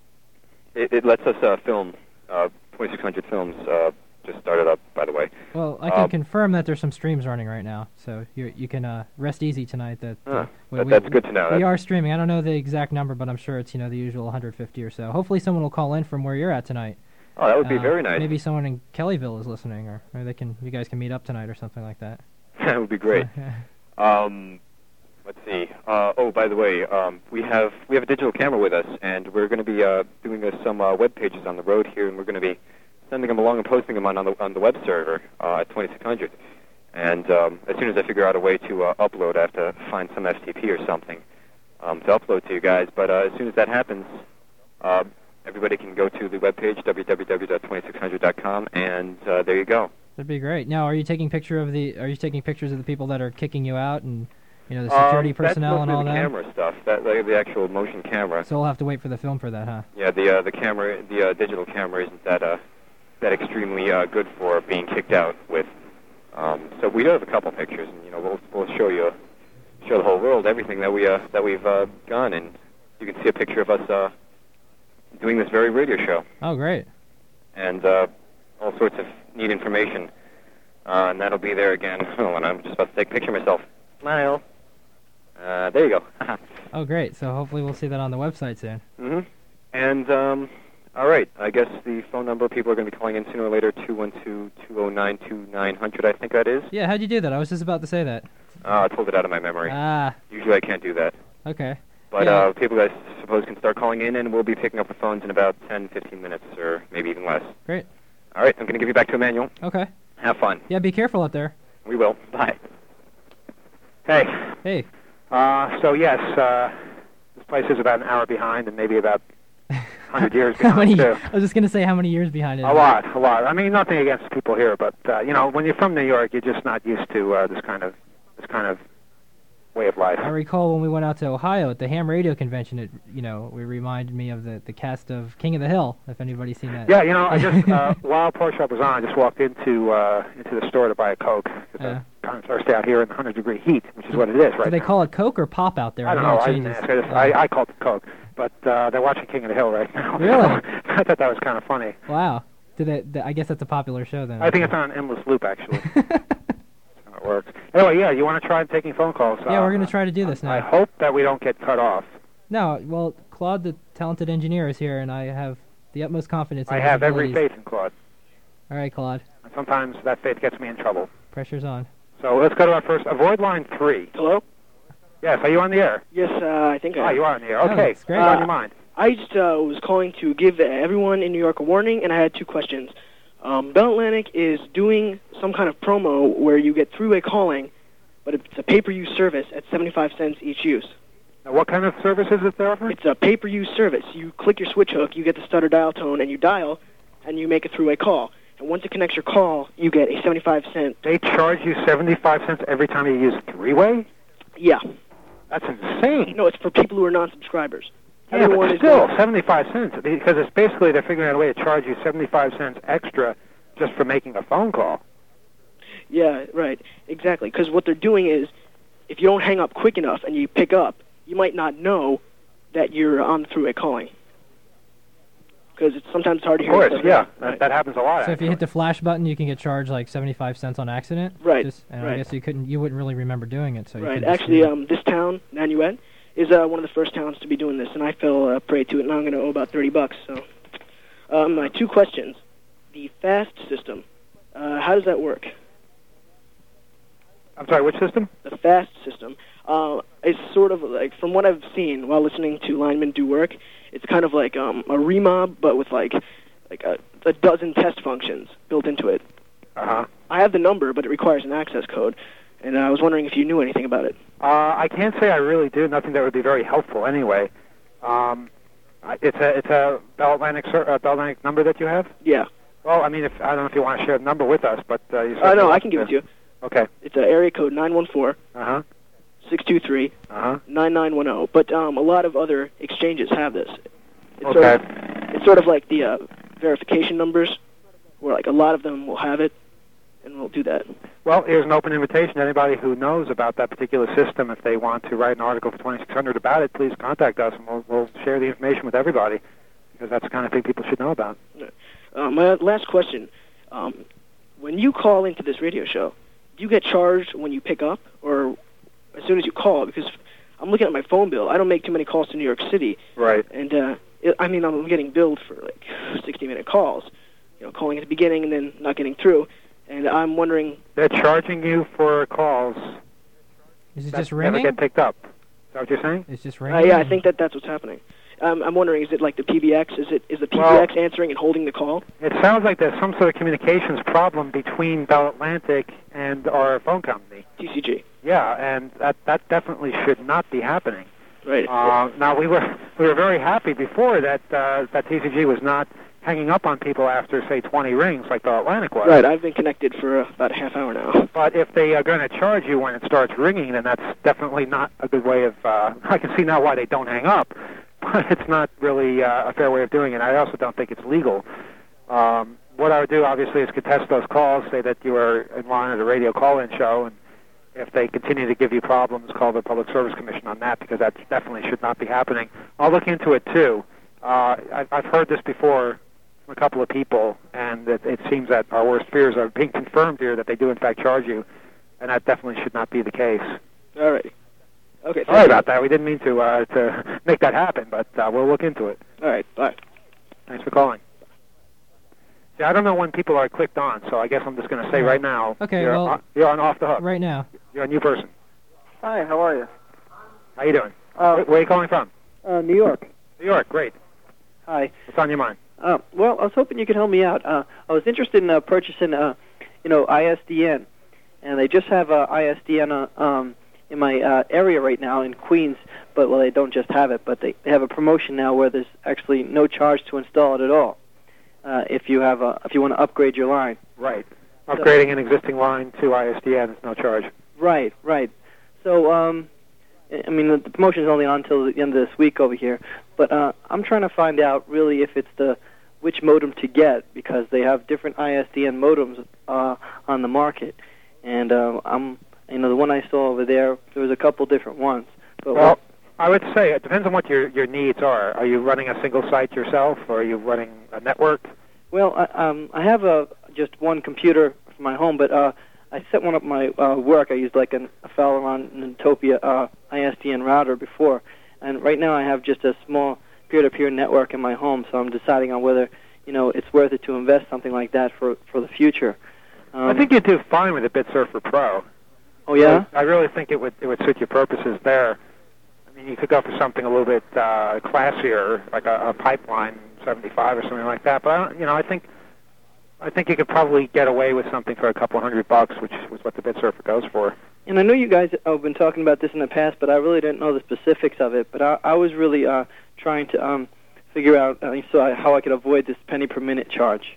it, it lets us uh, film uh, twenty-six hundred films. Uh, just started up, by the way. Well, I can Um, confirm that there's some streams running right now, so you you can uh, rest easy tonight. That, uh, Huh. we- That- we- that's good to know. We That's- are streaming. I don't know the exact number, but I'm sure it's you know the usual one hundred fifty or so. Hopefully, someone will call in from where you're at tonight. Oh, that would be Uh, very nice. Maybe someone in Kellyville is listening, or maybe they can you guys can meet up tonight or something like that. That would be great. Um, let's see. Uh, oh, by the way, um, we have we have a digital camera with us, and we're going to be uh, doing uh, some uh, web pages on the road here, and we're going to be sending them along and posting them on on the on the web server uh, at twenty-six hundred. And um, as soon as I figure out a way to uh, upload, I have to find some F T P or something um, to upload to you guys. But uh, as soon as that happens, uh, everybody can go to the webpage w w w dot twenty-six hundred dot com, and uh, there you go. That'd be great. Now, are you taking picture of the? Are you taking pictures of the people that are kicking you out, and you know the security um, personnel and all that's mostly that? the camera stuff, that like, the actual motion camera. So we'll have to wait for the film for that, huh? Yeah, the uh, the camera, the uh, digital camera isn't that uh, that extremely uh, good for being kicked out with. Um, but we do have a couple pictures, and you know, we'll we'll show you, show the whole world everything that we uh, that we've uh, done, and you can see a picture of us uh, doing this very radio show. Oh, great. And uh, all sorts of neat information, uh, and that'll be there again. Oh, and I'm just about to take a picture of myself. Smile. Uh, there you go. Oh, great. So hopefully we'll see that on the website soon. Mm-hmm. And, um, all right, I guess the phone number people are going to be calling in sooner or later, two one two, two oh nine, two nine hundred, I think that is. Yeah, how'd you do that? I was just about to say that. Uh, I pulled it out of my memory. Ah. Usually I can't do that. Okay. But yeah. uh, people, I suppose, can start calling in, and we'll be picking up the phones in about ten, fifteen minutes, or maybe even less. Great. All right, I'm going to give you back to Emmanuel. Okay. Have fun. Yeah, be careful out there. We will. Bye. Hey. Hey. Uh, so, yes, uh, this place is about an hour behind and maybe about one hundred years behind, how many, too. I was just going to say how many years behind it. A lot, a lot. I mean, nothing against the people here, but, uh, you know, when you're from New York, you're just not used to uh, this kind of this kind of way of life. I recall when we went out to Ohio at the ham radio convention, it, you know, it reminded me of the, the cast of King of the Hill, if anybody's seen that. Yeah, you know, I just, uh, while Pro Shop was on, I just walked into uh, into the store to buy a Coke, because Yeah. I'm kind of thirsty out here in one hundred degree heat, which is what it is right Do they now. call it Coke or Pop out there? I don't know know, it I didn't changes. ask. I, just, I, I called it Coke, but uh, they're watching King of the Hill right now. Really? I thought that was kind of funny. Wow. Do they, th- I guess that's a popular show then. I think it's on an endless loop, actually. That's how it works. Anyway, yeah, you want to try taking phone calls? Yeah, uh, we're going to try to do this now. I hope that we don't get cut off. No, well, Claude, the talented engineer, is here, and I have the utmost confidence in I his have every abilities. faith in Claude. All right, Claude. And sometimes that faith gets me in trouble. Pressure's on. So let's go to our first. Avoid line three. Hello? Yes, are you on the air? Yes, uh, I think I Oh, am. you are on the air. Oh, Okay, that's great. what's on Uh, your mind? I just uh, was calling to give everyone in New York a warning, and I had two questions. Um, Bell Atlantic is doing some kind of promo where you get three-way calling, but it's a pay-per-use service at seventy-five cents each use. Now, what kind of service is it they're offering? It's a pay-per-use service. You click your switch hook, you get the stutter dial tone, and you dial, and you make a three-way call. And once it connects your call, you get a seventy-five cent. They charge you seventy-five cents every time you use three-way? Yeah. That's insane. No, it's for people who are non-subscribers. Yeah, Everyone but is still, doing- seventy-five cents, because it's basically they're figuring out a way to charge you seventy-five cents extra just for making a phone call. Yeah, right. Exactly. Because what they're doing is, if you don't hang up quick enough and you pick up, you might not know that you're on three-way calling. Because it's sometimes hard to Of hear. course, stuff. yeah, Right. that, that happens a lot. So if you hit the flash button, you can get charged like seventy-five cents on accident. Right, Just, and I right. guess you couldn't, you wouldn't really remember doing it. So you Right. couldn't just Actually, do it. um, this town, Nanuet, is uh, one of the first towns to be doing this, and I fell uh, prey to it, and I'm going to owe about thirty bucks. So, um, my two questions: the FAST system, uh, how does that work? I'm sorry, which system? The FAST system uh, is sort of like, from what I've seen while listening to linemen do work, it's kind of like um, a remob, but with like like a, a dozen test functions built into it. Uh-huh. I have the number, but it requires an access code, and I was wondering if you knew anything about it. Uh, I can't say I really do. Nothing that would be very helpful anyway. Um, I- it's a it's a Bell Atlantic ser- uh, Bell Atlantic number that you have. Yeah. Well, I mean, if I don't know if you want to share the number with us, but uh, you. Uh, certainly no, I want can give it to you. Okay. It's uh, area code nine one four, Uh huh. six two three, Uh huh. nine nine one zero. But um, a lot of other exchanges have this. It's Okay. Sort of, it's sort of like the uh, verification numbers, where like a lot of them will have it, and we'll do that. Well, here's an open invitation to anybody who knows about that particular system. If they want to write an article for twenty-six hundred about it, please contact us, and we'll, we'll share the information with everybody, because that's the kind of thing people should know about. Uh, my last question: um, when you call into this radio show, do you get charged when you pick up, or as soon as you call? Because I'm looking at my phone bill. I don't make too many calls to New York City, Right. and uh, it, I mean I'm getting billed for like sixty-minute calls. You know, calling at the beginning and then not getting through. And I'm wondering... They're charging you for calls Is it that just never ringing? get picked up. Is that what you're saying? It's just Uh, ringing? yeah, I think that that's what's happening. Um, I'm wondering, is it like the P B X? Is it is the P B X Well- answering and holding the call? It sounds like there's some sort of communications problem between Bell Atlantic and our phone company. T C G. Yeah, and that that definitely should not be happening. Right. Uh, now we were we were very happy before that uh, that T C G was not hanging up on people after say twenty rings like Bell Atlantic was. Right, I've been connected for uh, about a half hour now. But if they are going to charge you when it starts ringing, then that's definitely not a good way of. Uh, I can see now why they don't hang up, but it's not really uh, a fair way of doing it. I also don't think it's legal. Um, what I would do, obviously, is contest those calls, say that you are in line at a radio call-in show, and if they continue to give you problems, call the Public Service Commission on that, because that definitely should not be happening. I'll look into it, too. Uh, I've, I've heard this before from a couple of people, and it, it seems that our worst fears are being confirmed here, that they do, in fact, charge you, and that definitely should not be the case. All right. Okay. Sorry about that. We didn't mean to uh, to make that happen, but uh, we'll look into it. All right. Bye. Thanks for calling. See, I don't know when people are clicked on, so I guess I'm just going to say right now. Okay, you're, well, on, you're on Off the Hook. Right now. You're a new person. Hi, how are you? How you doing? Uh, where, where are you calling from? Uh, New York. New York. Great. Hi. What's on your mind? Uh, well, I was hoping you could help me out. Uh, I was interested in uh, purchasing, uh, you know, I S D N, and they just have uh, I S D N uh, um, in my uh, area right now in Queens. But well, they don't just have it, but they, they have a promotion now where there's actually no charge to install it at all. Uh, if you have a, if you want to upgrade your line. Right. Upgrading so, an existing line to I S D N is no charge. Right. Right. So, um, I mean, the, the promotion is only on until the end of this week over here. But uh, I'm trying to find out really if it's the which modem to get, because they have different I S D N modems uh, on the market, and uh, I'm you know the one I saw over there. There was a couple different ones. But well, what, I would say it depends on what your your needs are. Are you running a single site yourself, or are you running a network? Well, I, um, I have a just one computer for my home, but uh, I set one up my uh, work. I used like an, a Faleron Nintopia uh, I S D N router before, and right now I have just a small peer-to-peer network in my home. So I'm deciding on whether you know it's worth it to invest something like that for for the future. Um, I think you do fine with a BitSurfer Pro. Oh yeah. I, I really think it would it would suit your purposes there. I mean, you could go for something a little bit uh, classier, like a, a Pipeline seventy-five or something like that. But I don't, you know, I think I think you could probably get away with something for a couple hundred bucks, which was what the BitSurfer goes for. And I know you guys have been talking about this in the past, but I really didn't know the specifics of it. But I, I was really uh, trying to um, figure out uh, so I, how I could avoid this penny per minute charge.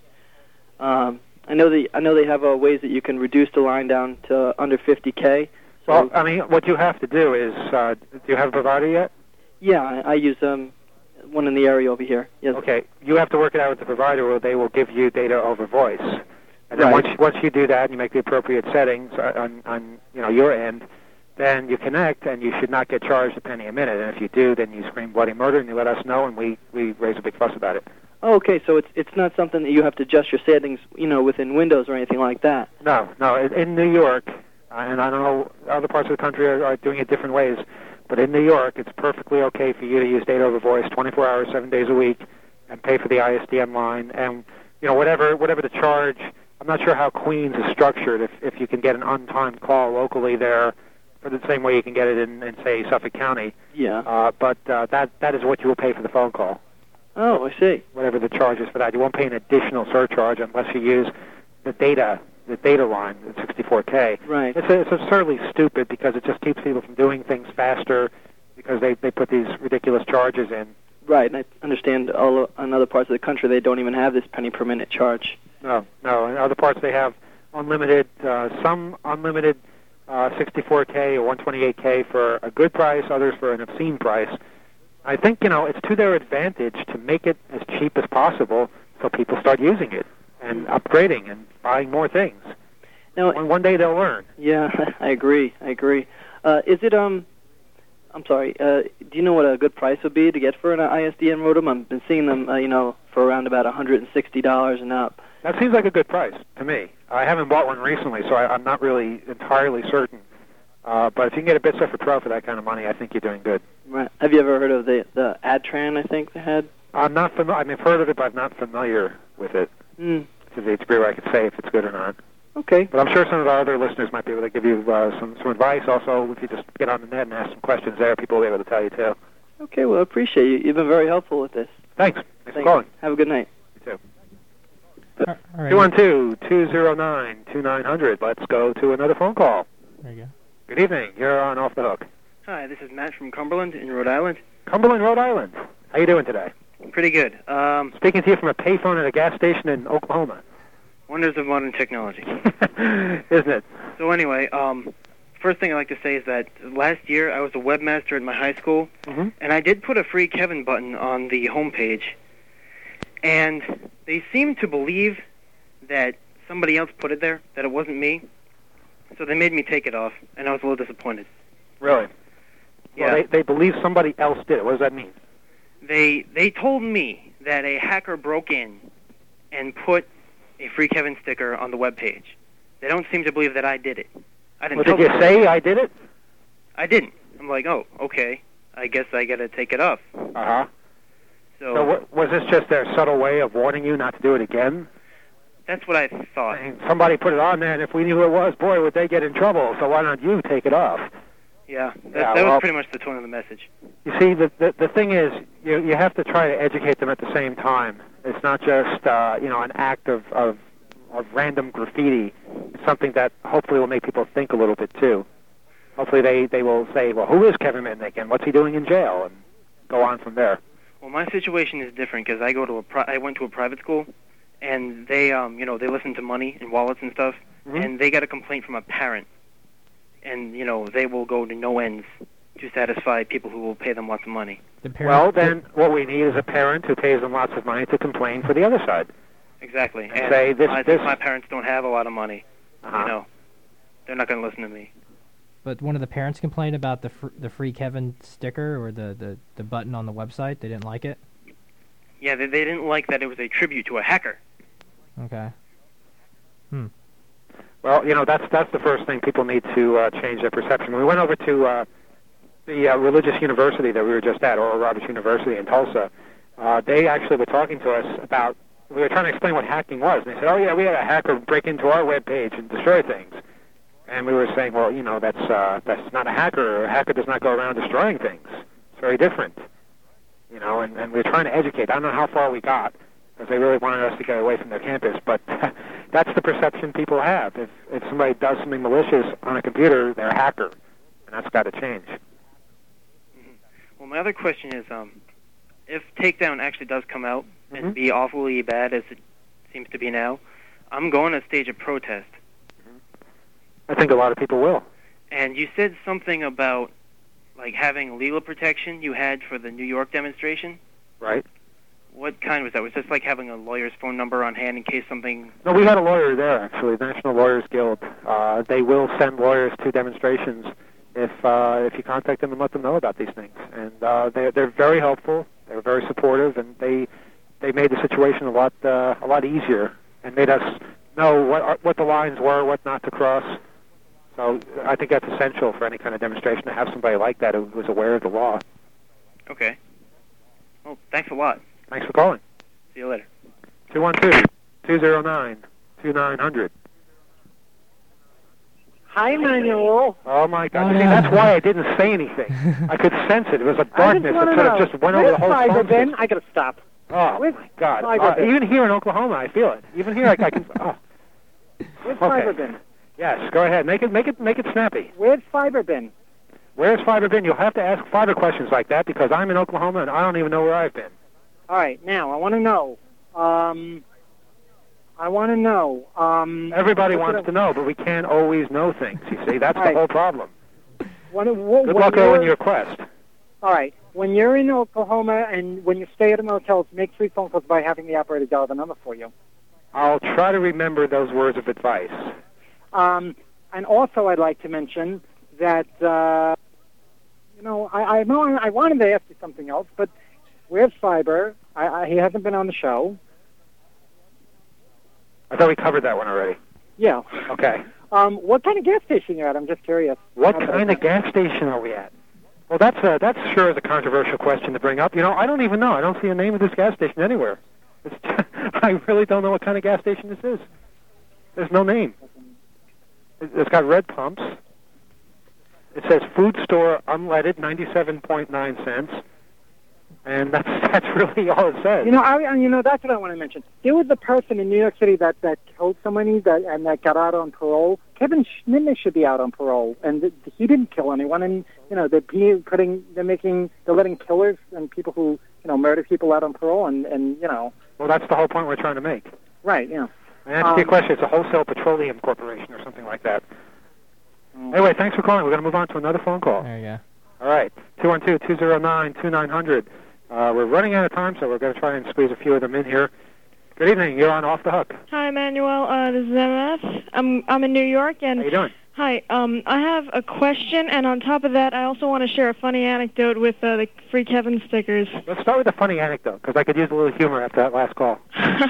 Um, I know the I know they have uh, ways that you can reduce the line down to under fifty K. So well, I mean, what you have to do is, uh, do you have a provider yet? Yeah, I, I use um, one in the area over here. Yes. Okay, you have to work it out with the provider, or they will give you data over voice. And then right. once once you do that, and you make the appropriate settings on, on you know your end, then you connect, and you should not get charged a penny a minute. And if you do, then you scream bloody murder, and you let us know, and we, we raise a big fuss about it. Oh, okay, so it's it's not something that you have to adjust your settings, you know, within Windows or anything like that. No, no. In, in New York, uh, and I don't know, other parts of the country are, are doing it different ways, but in New York, it's perfectly okay for you to use data over voice twenty-four hours, seven days a week, and pay for the I S D N line, and you know whatever whatever the charge. I'm not sure how Queens is structured. If if you can get an untimed call locally there, for the same way you can get it in, in say Suffolk County. Yeah. Uh, but uh, that that is what you will pay for the phone call. Oh, I see. Whatever the charge is for that, you won't pay an additional surcharge unless you use the data the data line at sixty-four K. Right. It's it's absurdly stupid because it just keeps people from doing things faster because they they put these ridiculous charges in. Right, and I understand all in other parts of the country they don't even have this penny per minute charge. No, no. In other parts they have unlimited, uh, some unlimited uh, sixty-four K or one twenty-eight K for a good price, others for an obscene price. I think, you know, it's to their advantage to make it as cheap as possible so people start using it and upgrading and buying more things. Now, one, one day they'll learn. Yeah, I agree. I agree. Uh, is it, um, I'm sorry, uh, do you know what a good price would be to get for an I S D N modem? I've been seeing them, uh, you know, for around about one hundred sixty dollars and up. That seems like a good price to me. I haven't bought one recently, so I, I'm not really entirely certain. Uh, but if you can get a BitSurfer Pro for that kind of money, I think you're doing good. Right. Have you ever heard of the the Adtran, I think they had? I'm not familiar. I mean, I've heard of it, but I'm not familiar with it Mm. to the degree where I could say if it's good or not. Okay. But I'm sure some of our other listeners might be able to give you uh, some, some advice. Also, if you just get on the net and ask some questions there, people will be able to tell you, too. Okay, well, I appreciate you. You've been very helpful with this. Thanks. Thanks Thanks. for calling. Have a good night. You too. All right. two one two, two zero nine, two nine zero zero. Let's go to another phone call. There you go. Good evening. You're on Off the Hook. Hi, this is Matt from Cumberland in Rhode Island. Cumberland, Rhode Island. How you doing today? Pretty good. Um, Speaking to you from a payphone at a gas station in Oklahoma. wonders of modern technology. Isn't it? So anyway, um, first thing I'd like to say is that last year I was a webmaster at my high school, mm-hmm. and I did put a free Kevin button on the homepage, and they seem to believe that somebody else put it there, that it wasn't me. So they made me take it off, and I was a little disappointed. Really? Yeah. Well, they, they believe somebody else did it. What does that mean? They they told me that a hacker broke in and put a Free Kevin sticker on the webpage. They don't seem to believe that I did it. I didn't. Well, tell did you them. say I did it? I didn't. I'm like, oh, okay. I guess I got to take it off. Uh-huh. So, So what, was this just their subtle way of warning you not to do it again? that's what I thought. Saying, somebody put it on there, and if we knew who it was, boy, would they get in trouble. So why don't you take it off? Yeah, that, Yeah, that well- was pretty much the tone of the message. You see, the, the the thing is, you you have to try to educate them at the same time. It's not just uh, you know an act of, of of random graffiti. It's something that hopefully will make people think a little bit too. Hopefully they, they will say, well, who is Kevin Mitnick and what's he doing in jail, and go on from there. Well, my situation is different because I go to a pri- I went to a private school, and they um you know they listen to money and wallets and stuff, Mhm. and they got a complaint from a parent, and you know they will go to no ends to satisfy people who will pay them lots of money. The parent, Well, then what we need is a parent who pays them lots of money to complain for the other side. Exactly. And And say this- I think this- my parents don't have a lot of money. Uh-huh. You know, they're not going to listen to me. But one of the parents complained about the fr- the Free Kevin sticker or the, the, the button on the website. They didn't like it. Yeah, they, they didn't like that it was a tribute to a hacker. Okay. Well, you know, that's that's the first thing people need to uh, change their perception. When we went over to uh, the uh, religious university that we were just at, Oral Roberts University in Tulsa, uh, they actually were talking to us about, we were trying to explain what hacking was. And they said, oh, yeah, we had a hacker break into our web page and destroy things. And we were saying, well, you know, that's uh, that's not a hacker. A hacker does not go around destroying things. It's very different. You know, and, and we were trying to educate. I don't know how far we got, because they really wanted us to get away from their campus, but that's the perception people have. If if somebody does something malicious on a computer, they're a hacker, and that's got to change. Well, my other question is, um, if Takedown actually does come out Mhm. and be awfully bad as it seems to be now, I'm going to stage a protest. I think a lot of people will. And you said something about, like, having legal protection you had for the New York demonstration. Right? What kind was that? Was this like having a lawyer's phone number on hand in case something... No, we had a lawyer there, actually, the National Lawyers Guild. Uh, they will send lawyers to demonstrations if uh, if you contact them and let them know about these things. And uh, they're, they're very helpful, they're very supportive, and they they made the situation a lot uh, a lot easier and made us know what are, what the lines were, what not to cross. So I think that's essential for any kind of demonstration, to have somebody like that who was aware of the law. Okay. Well, thanks a lot. Thanks for calling. See you later. two one two, two zero nine, two nine zero zero. Hi, Manuel. Oh, my God. Oh, You see, no. that's why I didn't say anything. I could sense it. It was a I just darkness want that to sort know, of just went over the where's whole Fiber phone been? system. I got to stop. Oh, Where's my God. Fiber Uh, been? even here in Oklahoma, I feel it. Even here, I, I can... Oh. Where's Okay. Fiber been? Yes, go ahead. Make it, make it, make it snappy. Where's Fiber been? Where's Fiber been? You'll have to ask Fiber questions like that, because I'm in Oklahoma and I don't even know where I've been. All right, now I want to know. Um, I want to know. Um, Everybody what wants did to know, but we can't always know things, you see. That's All right. the whole problem. I- When, when, Good when luck you're- on your quest. All right, when you're in Oklahoma and when you stay at a motel, make three phone calls by having the operator dial the number for you. I'll try to remember those words of advice. Um, and also, I'd like to mention that uh, you know I I, know I wanted to ask you something else, but where's Fiber? I, I, he hasn't been on the show. I thought we covered that one already. Yeah. Okay. Um, what kind of gas station you at? I'm just curious. What Not that kind I- of gas station are we at? Well, that's a, that's sure is a controversial question to bring up. You know, I don't even know. I don't see a name of this gas station anywhere. It's I really don't know what kind of gas station this is. There's no name. It- It's got red pumps. It says food store unleaded, ninety-seven point nine cents. And that's that's really all it says. You know, I, I- you know, that's what I want to mention. There was a person in New York City that, that killed somebody that and that got out on parole. Kevin Schmitnick should be out on parole, and th- he didn't kill anyone. And you know, they're being, putting, they're making, they're letting killers and people who you know murder people out on parole, and and you know, Well, that's the whole point we're trying to make. right? You know. And answer your Um, question, it's a wholesale petroleum corporation or something like that. Mm. Anyway, thanks for calling. We're going to move on to another phone call. There you go. All right, two one two, two zero nine, two nine zero zero. Uh, we're running out of time, so we're going to try and squeeze a few of them in here. Good evening. You're on Off the Hook. Hi, Emmanuel. Uh, this is M S. I'm I'm in New York, and how you doing? Hi. Um, I have a question, and on top of that, I also want to share a funny anecdote with uh, the Free Kevin stickers. Let's start with a funny anecdote, because I could use a little humor after that last call.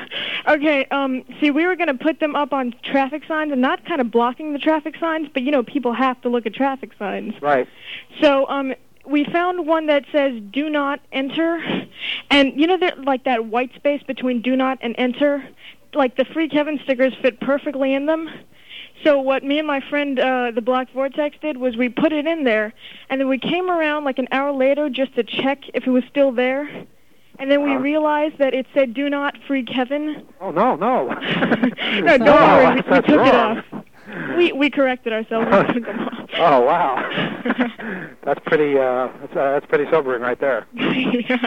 Okay. Um, see, we were going to put them up on traffic signs, and not kind of blocking the traffic signs, but you know, people have to look at traffic signs. Right. So, um. we found one that says "Do not enter," and you know, that like that white space between "Do not" and "Enter," like the Free Kevin stickers fit perfectly in them. So what me and my friend, uh, the Black Vortex, did was we put it in there, and then we came around like an hour later just to check if it was still there, and then we uh, realized that it said "Do not Free Kevin." Oh no, no! No, don't no, worry, we, we that's took wrong. it off. We we corrected ourselves. We took them off. Oh wow, that's pretty. Uh, that's uh, that's pretty sobering right there. Yeah.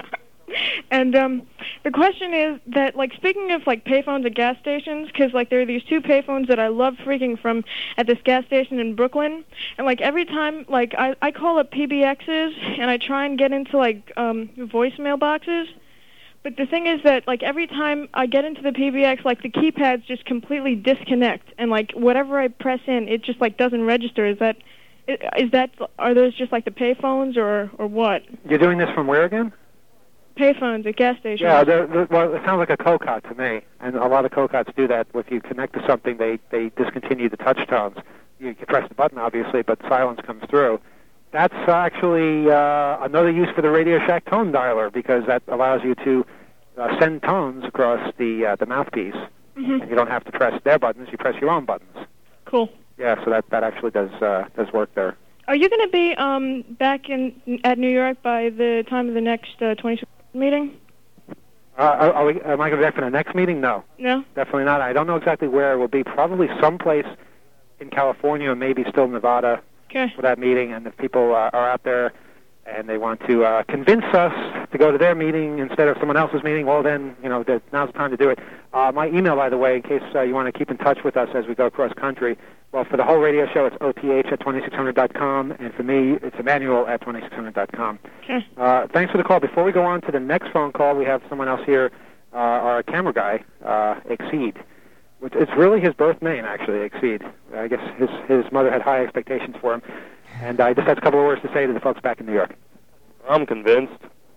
And um, the question is that, like, speaking of like payphones at gas stations, because like there are these two payphones that I love freaking from at this gas station in Brooklyn, and like every time, like I I call up P B X's and I try and get into like um voicemail boxes. But the thing is that, like, every time I get into the P B X, like, the keypads just completely disconnect, and, like, whatever I press in, it just, like, doesn't register. Is that, is that, are those just, like, the payphones, or, or what? You're doing this from where again? Payphones at gas stations. Yeah, they're, they're, well, it sounds like a COCOT to me, and a lot of COCOTs do that. If you connect to something, they, they discontinue the touch tones. You can press the button, obviously, but silence comes through. That's actually uh, another use for the Radio Shack tone dialer, because that allows you to uh, send tones across the uh, the mouthpiece, mm-hmm. and you don't have to press their buttons. You press your own buttons. Cool. Yeah, so that, that actually does uh, does work there. Are you going to be um, back in at New York by the time of the next uh, twenty-sixth meeting? Uh, are, are we, am I going to be back for the next meeting? No. No? Definitely not. I don't know exactly where it will be. Probably someplace in California, or maybe still Nevada. Okay. For that meeting, and if people uh, are out there and they want to uh, convince us to go to their meeting instead of someone else's meeting, well then, you know, that now's the time to do it. Uh, my email, by the way, in case uh, you want to keep in touch with us as we go across country, well, for the whole radio show, it's O T H at twenty-six hundred dot com, and for me, it's Emmanuel at twenty-six hundred dot com. Okay. Uh, thanks for the call. Before we go on to the next phone call, we have someone else here, uh, our camera guy, uh, Exceed. It's really his birth name, actually, Exceed. I guess his his mother had high expectations for him. And I just had a couple of words to say to the folks back in New York. I'm convinced.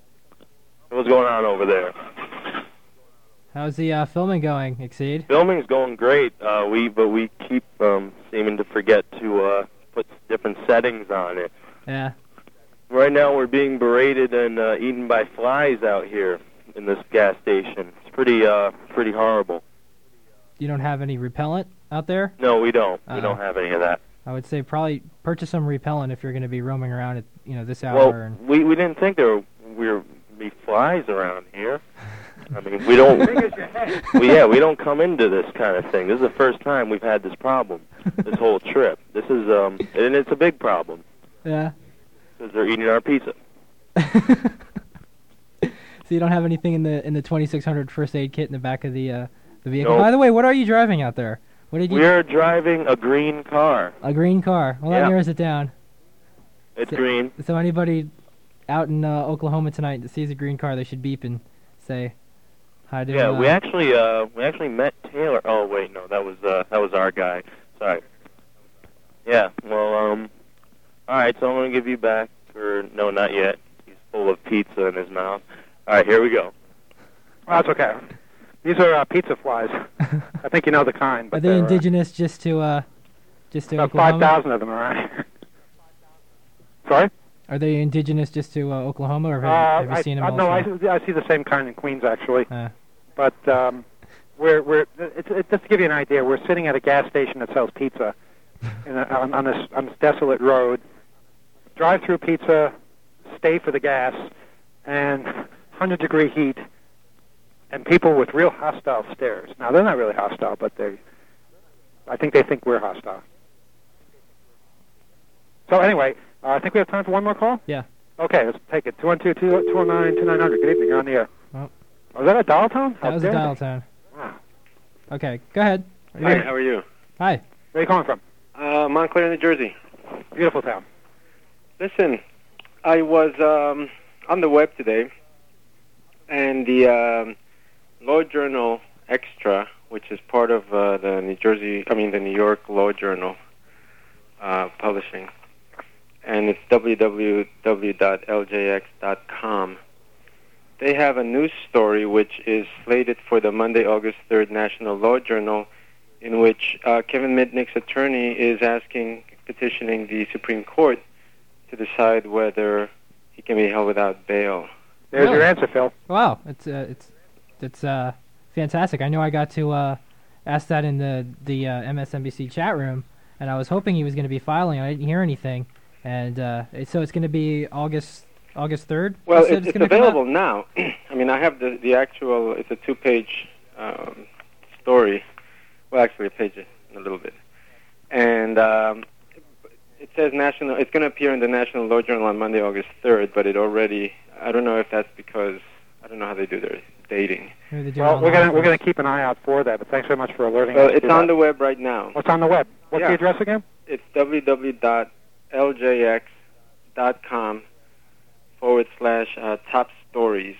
What's going on over there? How's the uh, filming going, Exceed? Filming's going great. Uh, we but we keep um, seeming to forget to uh, put different settings on it. Yeah. Right now we're being berated and uh, eaten by flies out here in this gas station. It's pretty uh, pretty horrible. You don't have any repellent out there? No, we don't. Uh-oh. We don't have any of that. I would say probably purchase some repellent if you're going to be roaming around at you know this hour. Well, and... we we didn't think there were were be flies around here. I mean, we don't. we, yeah, we don't come into this kind of thing. This is the first time we've had this problem. This whole trip. This is um, and it's a big problem. Yeah. Because they're eating our pizza. So you don't have anything in the in the twenty-six hundred first aid kit in the back of the uh, the vehicle. Nope. By the way, what are you driving out there? What did you? We're driving a green car. A green car. Well, that Yeah. narrows it down. It's so, green. So anybody out in uh, Oklahoma tonight that sees a green car, they should beep and say hi to. Yeah, uh, we actually uh we actually met Taylor. Oh wait, no, that was uh that was our guy. Sorry. Yeah. Well, um. All right, so I'm gonna give you back. Or no, not yet. He's full of pizza in his mouth. All right, here we go. Well, that's okay. These are uh, pizza flies. I think you know the kind. But Are they they're, indigenous just to uh, just to uh, Oklahoma? five thousand of them around here. Sorry? Are they indigenous just to uh, Oklahoma, or have, Uh, have you I, seen them I, elsewhere? No, I, I see the same kind in Queens, actually. Uh. But um, we're we're it's, it's, just to give you an idea, we're sitting at a gas station that sells pizza in a, on, on this on this desolate road. Drive-through pizza, stay for the gas, and one hundred degree heat, and people with real hostile stares. Now they're not really hostile, but they, I think they think we're hostile. So anyway, uh, I think we have time for one more call. Yeah. Okay, let's take it. two one two, two oh nine, two nine hundred. Good evening. You're on the air. Oh. Was that a dial tone? That How was a dare dial they? tone. Wow. Okay, go ahead. Are you Hi, there? how are you? Hi. Where are you calling from? Uh, Montclair, New Jersey. Beautiful town. Listen, I was um, on the web today, and the um, Law Journal extra, which is part of uh, the New Jersey, I mean the New York Law Journal uh, publishing, and it's w w w dot l j x dot com. They have a news story which is slated for the Monday, August third National Law Journal, in which uh, Kevin Mitnick's attorney is asking, petitioning the Supreme Court to decide whether he can be held without bail. There's Really? your answer, Phil. Wow, it's uh, it's it's uh, fantastic. I know I got to uh, ask that in the the uh, M S N B C chat room, and I was hoping he was going to be filing. I didn't hear anything, and uh, it, so it's going to be August August third. Well, You said it's, it's gonna come out? available now. I mean, I have the, the actual, it's a two-page um, story. Well, actually, a page in a little bit. And um, it says national, it's going to appear in the National Law Journal on Monday, August third, but it already, I don't know if that's because, I don't know how they do their dating. Maybe they do it Well, we're online gonna we're first. gonna keep an eye out for that. But thanks very much for alerting Well, us. it's to on that. the web right now. What's on the web? What's Yeah. the address again? It's w w w dot l j x dot com forward slash uh, top stories.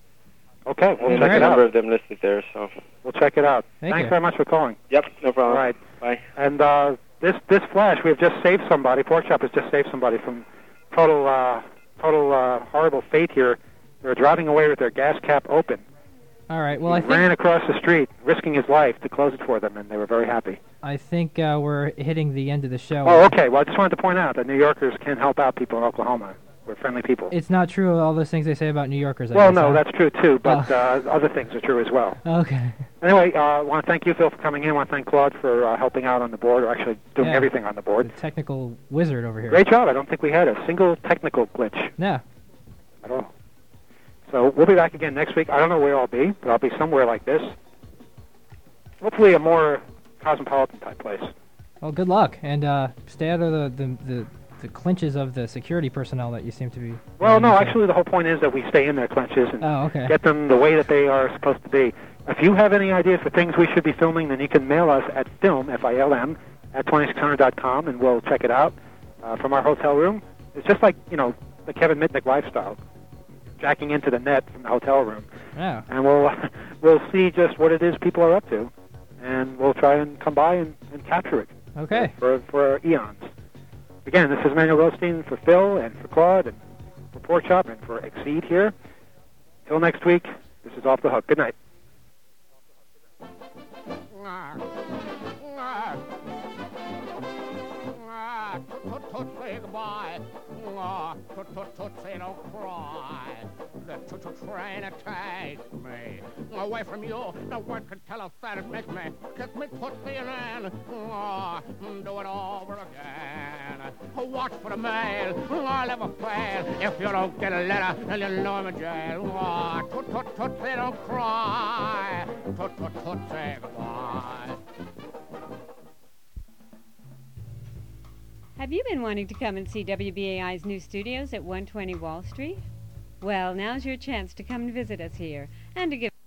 Okay, we'll and check there's it a number out. of them listed there, so. We'll check it out. Thank Thanks you. very much for calling. Yep, no problem. All right. Bye. And uh, this this flash, we've just saved somebody. Pork Chop has just saved somebody from total uh, total uh, horrible fate here. They were driving away with their gas cap open. All right. Well, he I think ran across the street, risking his life to close it for them, and they were very happy. I think uh, we're hitting the end of the show. Oh, okay. Well, I just wanted to point out that New Yorkers can help out people in Oklahoma. We're friendly people. It's not true all those things they say about New Yorkers. I Well, guess, no, huh? that's true too, but Oh. uh, other things are true as well. Okay. Anyway, uh, I want to thank you, Phil, for coming in. I want to thank Claude for uh, helping out on the board, or actually doing Yeah. everything on the board. The technical wizard over here. Great job. I don't think we had a single technical glitch Yeah. at all. So we'll be back again next week. I don't know where I'll be, but I'll be somewhere like this. Hopefully a more cosmopolitan type place. Well, good luck, and uh, stay out of the, the, the, the clinches of the security personnel that you seem to be. Well, no, running into. actually the whole point is that we stay in their clenches and Oh, okay. get them the way that they are supposed to be. If you have any ideas for things we should be filming, then you can mail us at film, F I L M, at twenty-six hundred dot com, and we'll check it out uh, from our hotel room. It's just like, you know, the Kevin Mitnick lifestyle, jacking into the net from the hotel room. Yeah. And we'll we'll see just what it is people are up to, and we'll try and come by and, and capture it. Okay. For, for eons. Again, this is Manuel Rothstein for Phil and for Claude and for Pork Chop and for Exceed here. Till next week, this is Off the Hook. Good night. Say goodbye. Toot toot toot, say don't cry. The toot toot train it takes me away from you. No word could tell how fat it makes me. Kiss me, toot me, and then do it over again. Watch for the mail. I'll never fail. If you don't get a letter, then you'll know I'm in jail. Toot toot toot, say don't cry. Toot toot toot, say goodbye. Have you been wanting to come and see W B A I's new studios at one twenty Wall Street? Well, now's your chance to come and visit us here and to give